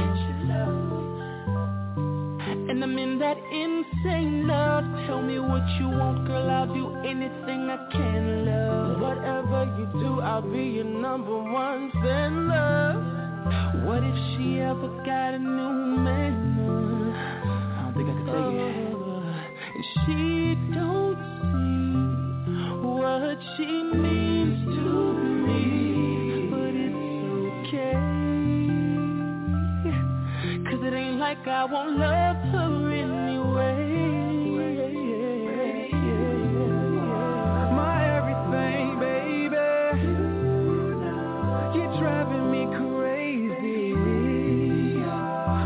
Speaker 4: And I'm in that insane love. Tell me what you want, girl, I'll do anything I can, love. Whatever you do, I'll be your number one fan, love. What if she ever got a new man? I don't think I can take it. And she don't see what she means to me, but it's okay, 'cause it ain't like I won't love her anyway. My everything, baby. You're driving me crazy.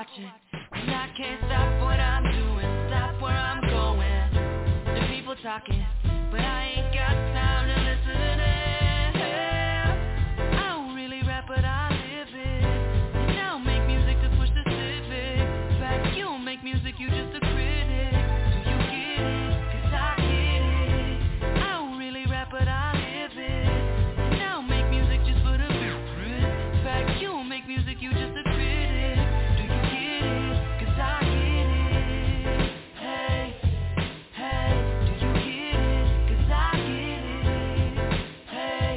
Speaker 9: watching, and I can't stop what I'm doing, stop where I'm going. The people talking, but I ain't got time to listen to them. I don't really rap, but I live it, and I don't make music to push the civic. In fact, you don't make music, you just a critic. Do you get it? Cause I get it. I don't really rap, but I live it, and I don't make music just for the beat. In fact, you don't make music, you just a critic. Do you get it? Cause I get it. Hey, hey, do you get it? Cause I get it. Hey,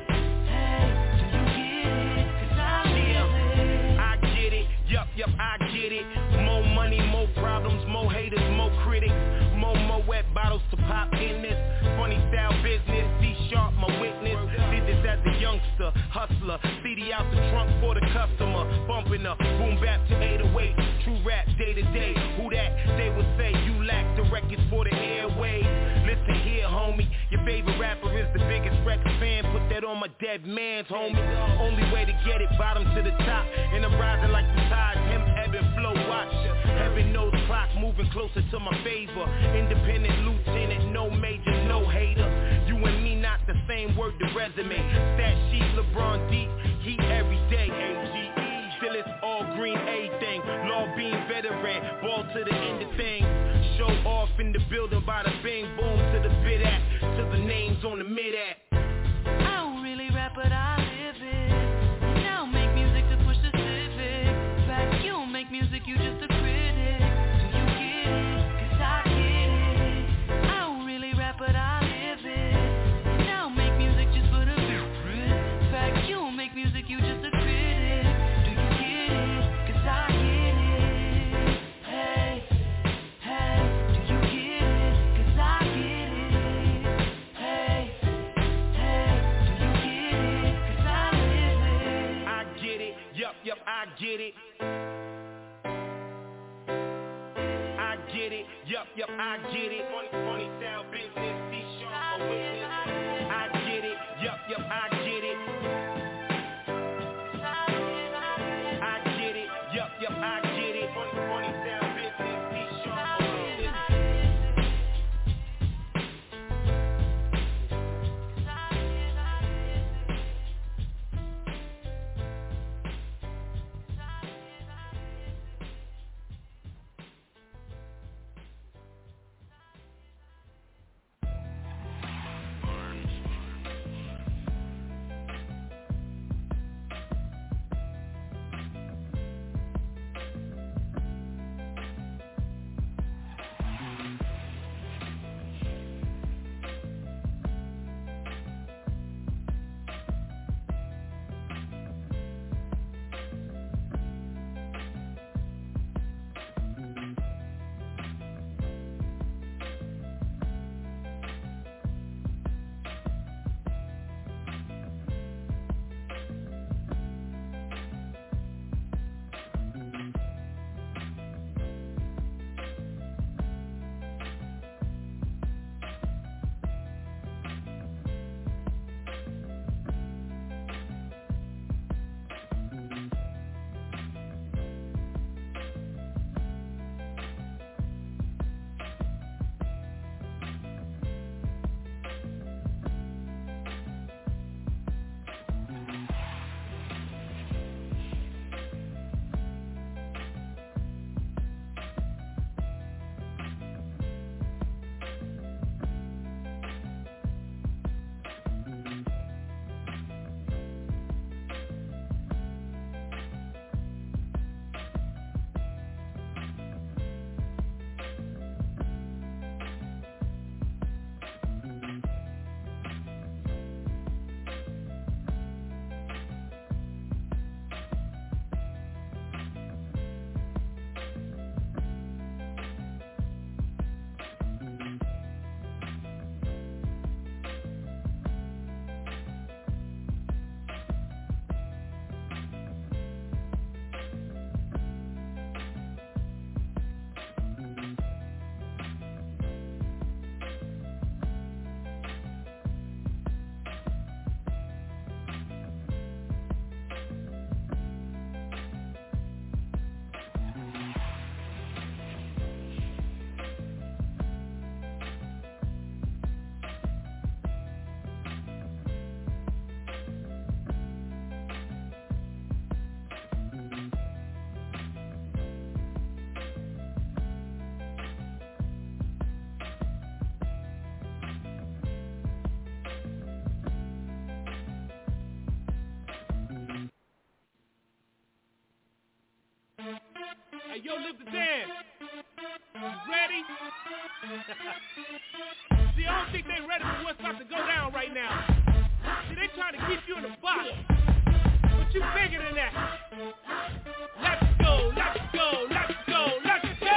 Speaker 9: hey, do you get it? Cause I live it.
Speaker 18: I get it, yup, yup, I get it. More money, more problems, more haters, more critics. More, more wet bottles to pop in this funny style business. C-sharp, my witness. Did this as a youngster, hustler. C D out the trunk for the customer. Bumping up, boom bap to eight oh eight. True rap, day to day. Who that? They would say you lack the records for the airwaves. Listen here, homie. Your favorite rapper is the biggest record fan. Put that on my dead man's, homie. Only way to get it, bottom to the top. And I'm rising like the tide. Him, ebb and flow, watch. Heaven knows clock moving closer to my favor. Independent lieutenant, no major, no hater. You and me not the same, word to resume. Stat sheet, LeBron deep, heat every day. A G E, still it's all green, A-thing. Law being veteran, ball to the end of things. Show off in the building by the bing boom to the bid act, to the names on the mid act.
Speaker 9: I don't really rap, but I live it, and I don't make music to push the civic. In fact, you don't make music, you just a critic. Do you get it? Cause I get it. I don't really rap, but I live it, and I don't make music just for the beat. In fact, you don't make music, you just a critic. Do you get it? Cause I get it. Hey, hey, do you get it? Cause I get it. Hey, hey, do you get it? Cause I live it.
Speaker 18: I get it, yup, yup, I get it. I get it, yup, yup, I get it. Funny, funny style business, C-sharp, a witness. I get it, yup, yup, I get it. I get it, yup, yup, I get it. Funny, funny style business, C-sharp, a witness.
Speaker 7: yo, live the dance. You ready? See, I don't think they ready for what's about to go down right now. See, they trying to keep you in the box. But you bigger than that. Let's go, let's go, let's go, let's go.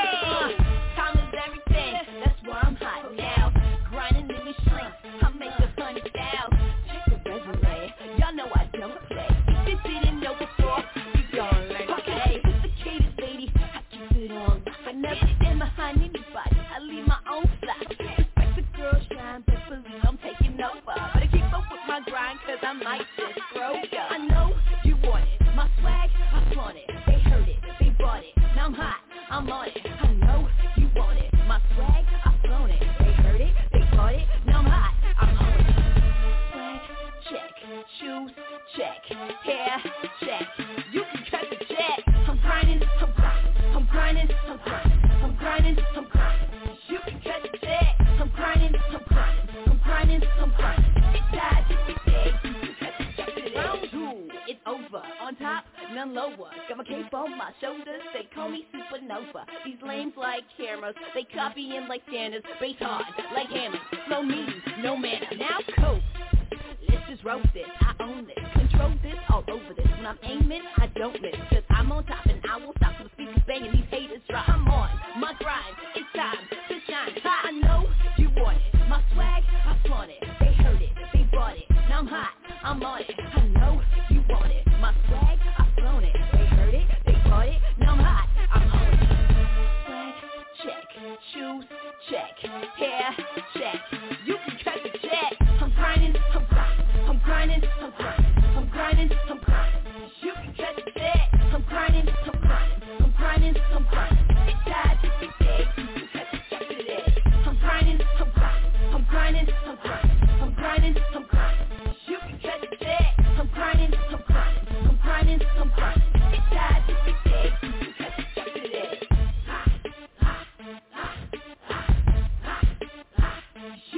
Speaker 14: Time is everything, that's why I'm hot now. Grinding in the streets, I make a funny style. Check the resume, y'all know I don't play. If you didn't know before, you don't learn. Okay, sophisticated lady, I keep it on. I never stand behind anybody, I leave my own fly. Respect the girl shine, but believe I'm taking over. But I keep up with my grind, cause I might just throw ya. I know you want it, my swag, I flaunt it. They heard it, they bought it, now I'm hot, I'm on it. I know you want it, my swag, I flown it. They heard it, they bought it, now I'm hot, I'm on it. Swag, check, shoes, check, hair, check. You can cut the check. I'm grinding, I'm grinding, I'm grinding, I'm grinding, I'm grinding, I'm grinding. You can cut the check. I'm grinding, I'm grinding, I'm grinding, I'm grinding. It's time to be dead. You can cut the check today. Round two, it's over. On top, none lower. Got my cape on my shoulders. They call me Supernova. These lames like cameras. They copying like standards. Bass hard like hammers. Flow mean, no manner. Now coast. Let's just roast it. I own this. Control this, all over this. When I'm aiming, I don't miss. Cause I'm on top and I won't stop till the speakers banging. These haters drop. I'm on my grind. It's time to shine. I know you want it. My swag, I flaunt it. They heard it. They bought it. Now I'm hot. I'm on it. I know you want it. My swag, I flown it. They heard it. They bought it. Now I'm hot. I'm on it. Swag, check. Shoes, check. Hair, check. You can cut the check. I'm grinding. I'm grinding. I'm grinding. I'm grinding. I'm grinding. I'm grinding. You can cut the check. I'm grinding. I'm grinding. I'm grinding. I'm grinding. It's time to be dead. You can cut the check today. I'm grinding. I'm grinding. I'm grinding. I'm grinding. I'm grinding. I'm grinding. You can cut the check. I'm grinding. I'm grinding. I'm grinding. I'm grinding. It's time to be dead. You can cut the check today. You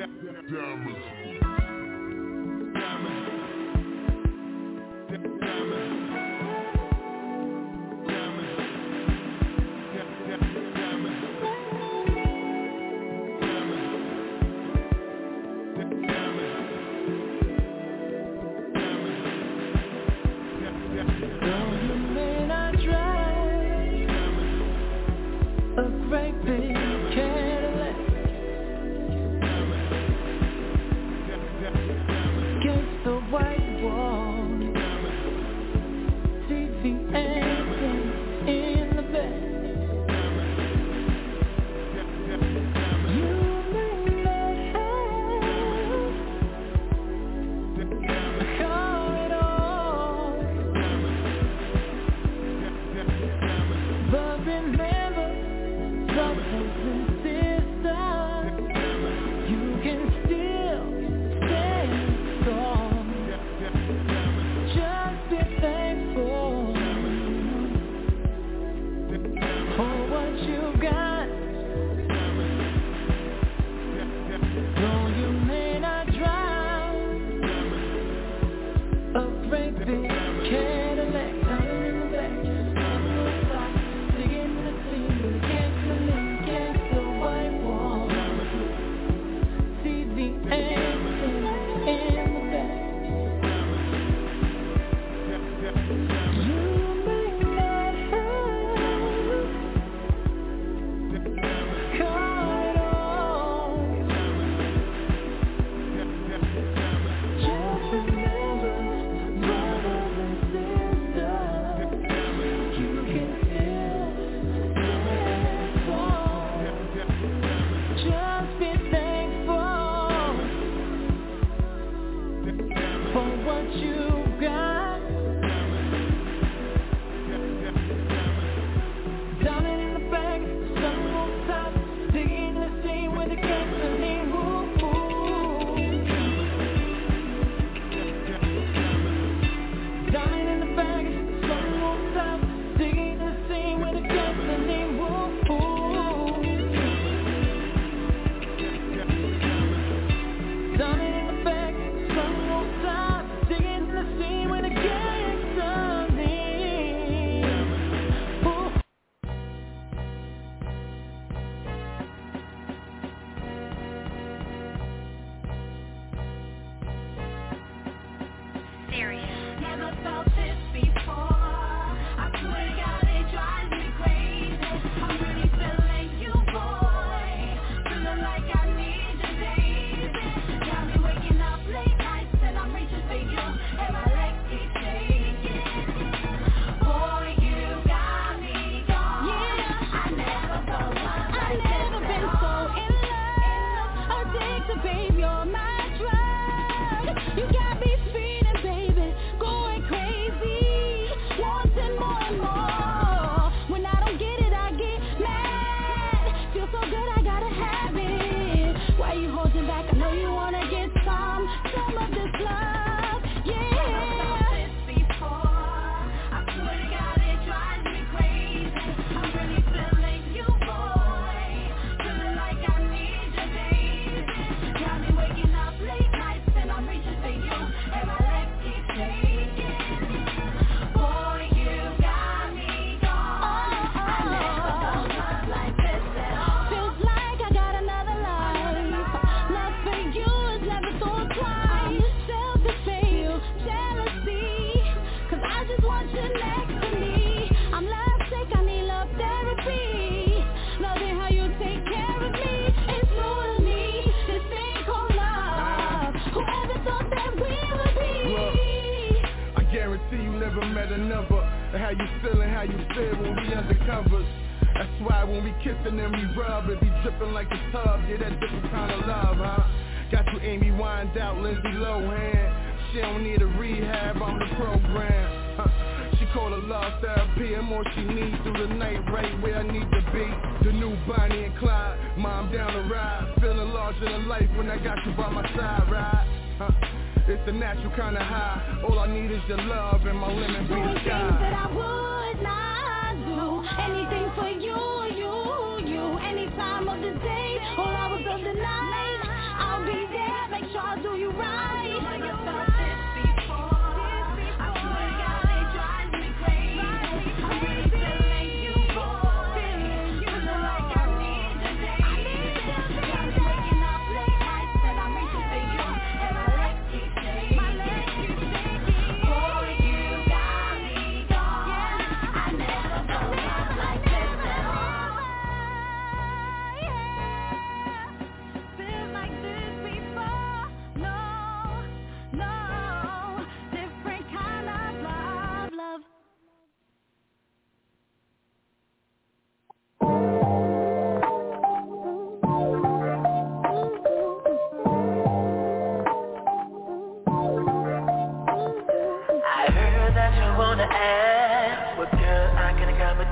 Speaker 2: Anytime of the day or hours of the night, I'll be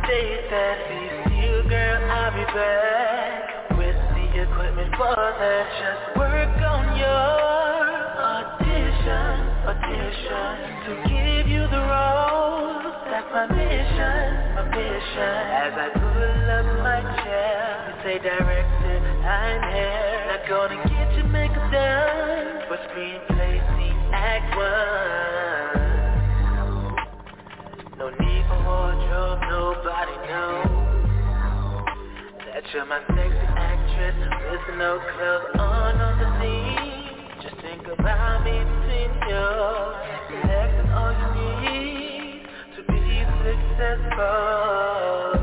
Speaker 15: stay sassy. See you, girl, I'll be back with the equipment for that. Just work on your audition, audition to give you the role. That's my mission, my mission. As I pull up my chair, you say, director, I'm here. Not gonna get your makeup done, but screenplay, scene, act one. No need for wardrobe, nobody knows that you're my sexy actress with no clothes on on the scene. Just think about me between your legs and all you need to be successful.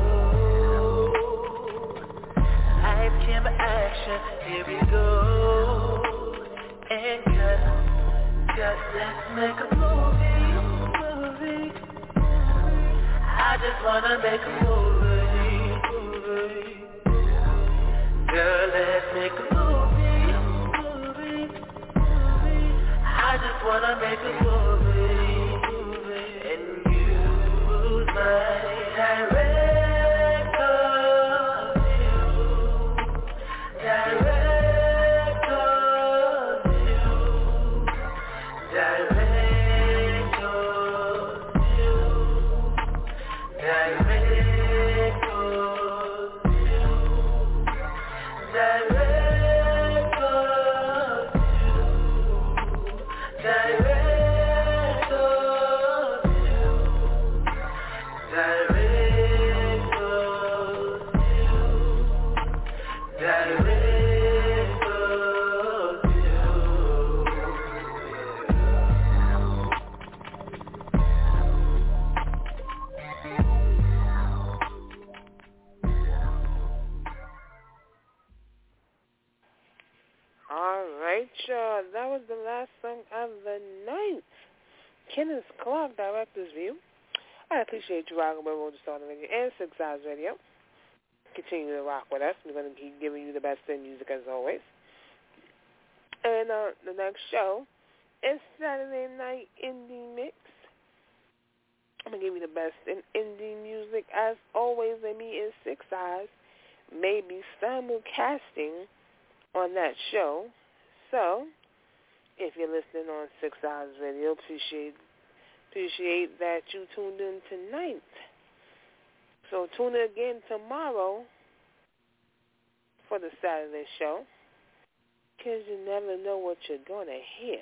Speaker 15: Life camera action, here we go. And cut, cut, let's make a movie, movie. I just wanna make a movie, movie. Girl, let's make a movie, movie, movie. I just wanna make a movie, movie. And use my director view, director view, director.
Speaker 17: That was the last song of the night. Kenneth Clark, Director's View. I appreciate you rocking with Roll the Star Radio and Six Eyes Radio. Continue to rock with us. We're going to keep giving you the best in music as always. And uh, the next show is Saturday Night Indie Mix. I'm going to give you the best in indie music as always. And me is Six Eyes may be simulcasting on that show. So, if you're listening on Six Eyes Radio, appreciate appreciate that you tuned in tonight. So tune in again tomorrow for the Saturday show, because you never know what you're going to hear.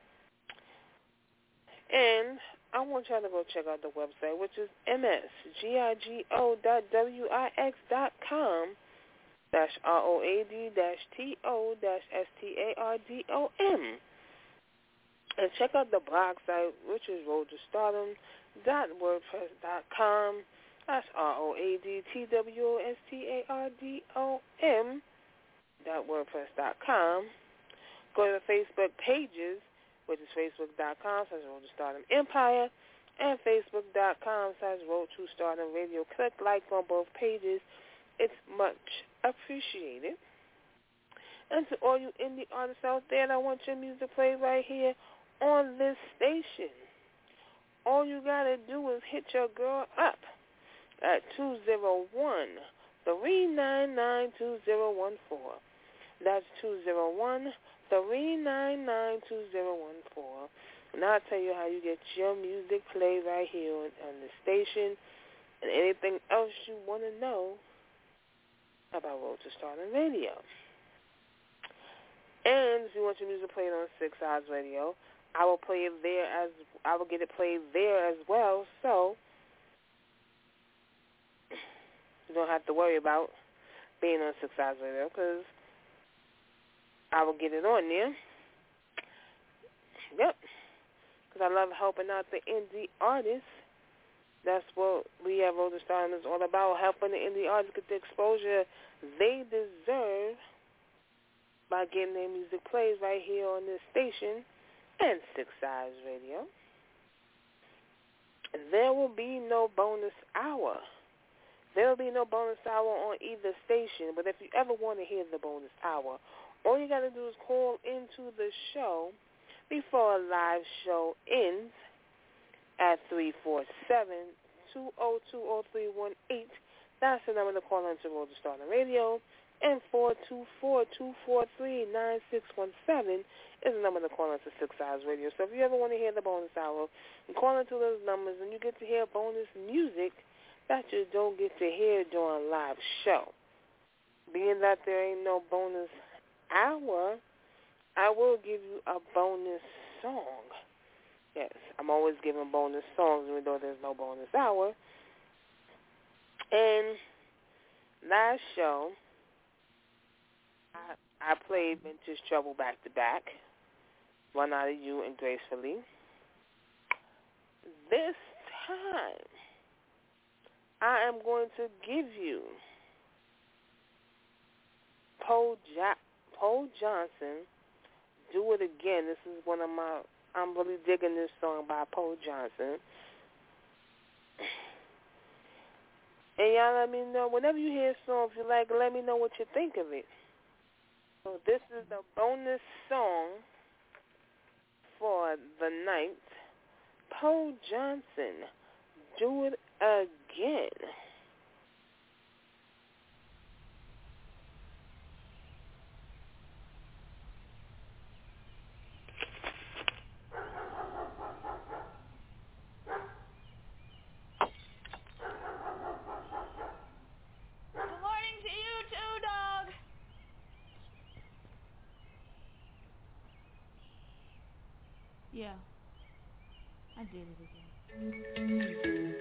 Speaker 17: And I want y'all to go check out the website, which is msgigo dot wix dot com. Dash R O A D dash T O dash S T A R D O M. And check out the blog site, which is road to stardom dot wordpress dot com. That's R O A D T W O S T A R D O M dot wordpress dot com. Go to the Facebook pages, which is facebook dot com slash road to stardom empire and facebook dot com slash road to stardom radio. Click like on both pages. It's much appreciated. And to all you indie artists out there that want your music played right here on this station, all you got to do is hit your girl up at two oh one, three nine nine, two oh one four. That's two oh one, three nine nine, two oh one four. And I'll tell you how you get your music played right here on, on the station and anything else you want to know about Road to Stardom Radio. And if you want your music played on Six Eyes Radio, I will play it there as I will get it played there as well. So you don't have to worry about being on Six Eyes Radio, because I will get it on there. Yep, because I love helping out the indie artists. That's what we at Road to Stardom is all about, helping the indie artists get the exposure they deserve by getting their music played right here on this station and Six Eyes Radio. There will be no bonus hour. There will be no bonus hour on either station, but if you ever want to hear the bonus hour, all you got to do is call into the show before a live show ends at three four seven, two zero two zero three one eight. That's the number to call into Road to Stardom Radio. And four two four, two four three, nine six one seven is the number to call into Six Eyes Radio. So if you ever want to hear the bonus hour, you call into those numbers and you get to hear bonus music that you don't get to hear during a live show. Being that there ain't no bonus hour, I will give you a bonus song. Yes, I'm always giving bonus songs even though there's no bonus hour. And last show, I, I played Vintage Trouble back to back, One Out of You and Gracefully. This time, I am going to give you Poe jo- Poe Johnson, Do It Again. This is one of my, I'm really digging this song by Poe Johnson. And y'all let me know, whenever you hear a song, if you like, let me know what you think of it. So this is the bonus song for the night. Poe Johnson, Do It Again.
Speaker 8: Yeah, I did it again.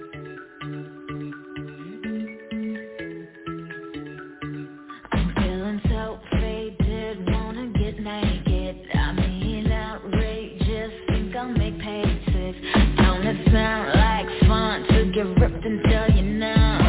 Speaker 8: I'm feeling so faded, wanna get naked. I mean outrageous, think I'll make paychecks. Don't it sound like fun to get ripped until you know?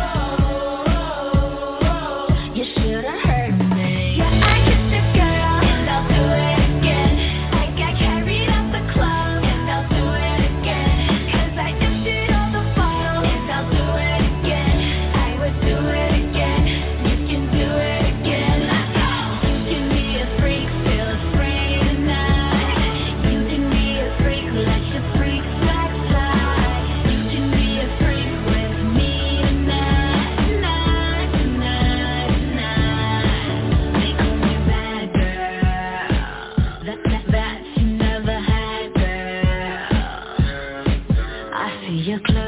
Speaker 8: You should have heard me. Yeah, I get the girl, and I'll do it again. I got carried out the club, and I'll do it again. Cause I emptied all the bottles, and I'll do it again. I would do it again. You can do it again. Let's go. You can be a freak, feel free tonight. You can be a freak, let your freak flag fly. You can be a freak with me tonight, tonight, tonight, tonight. They call me bad girl, that, that, that you never had, girl. I see your clothes.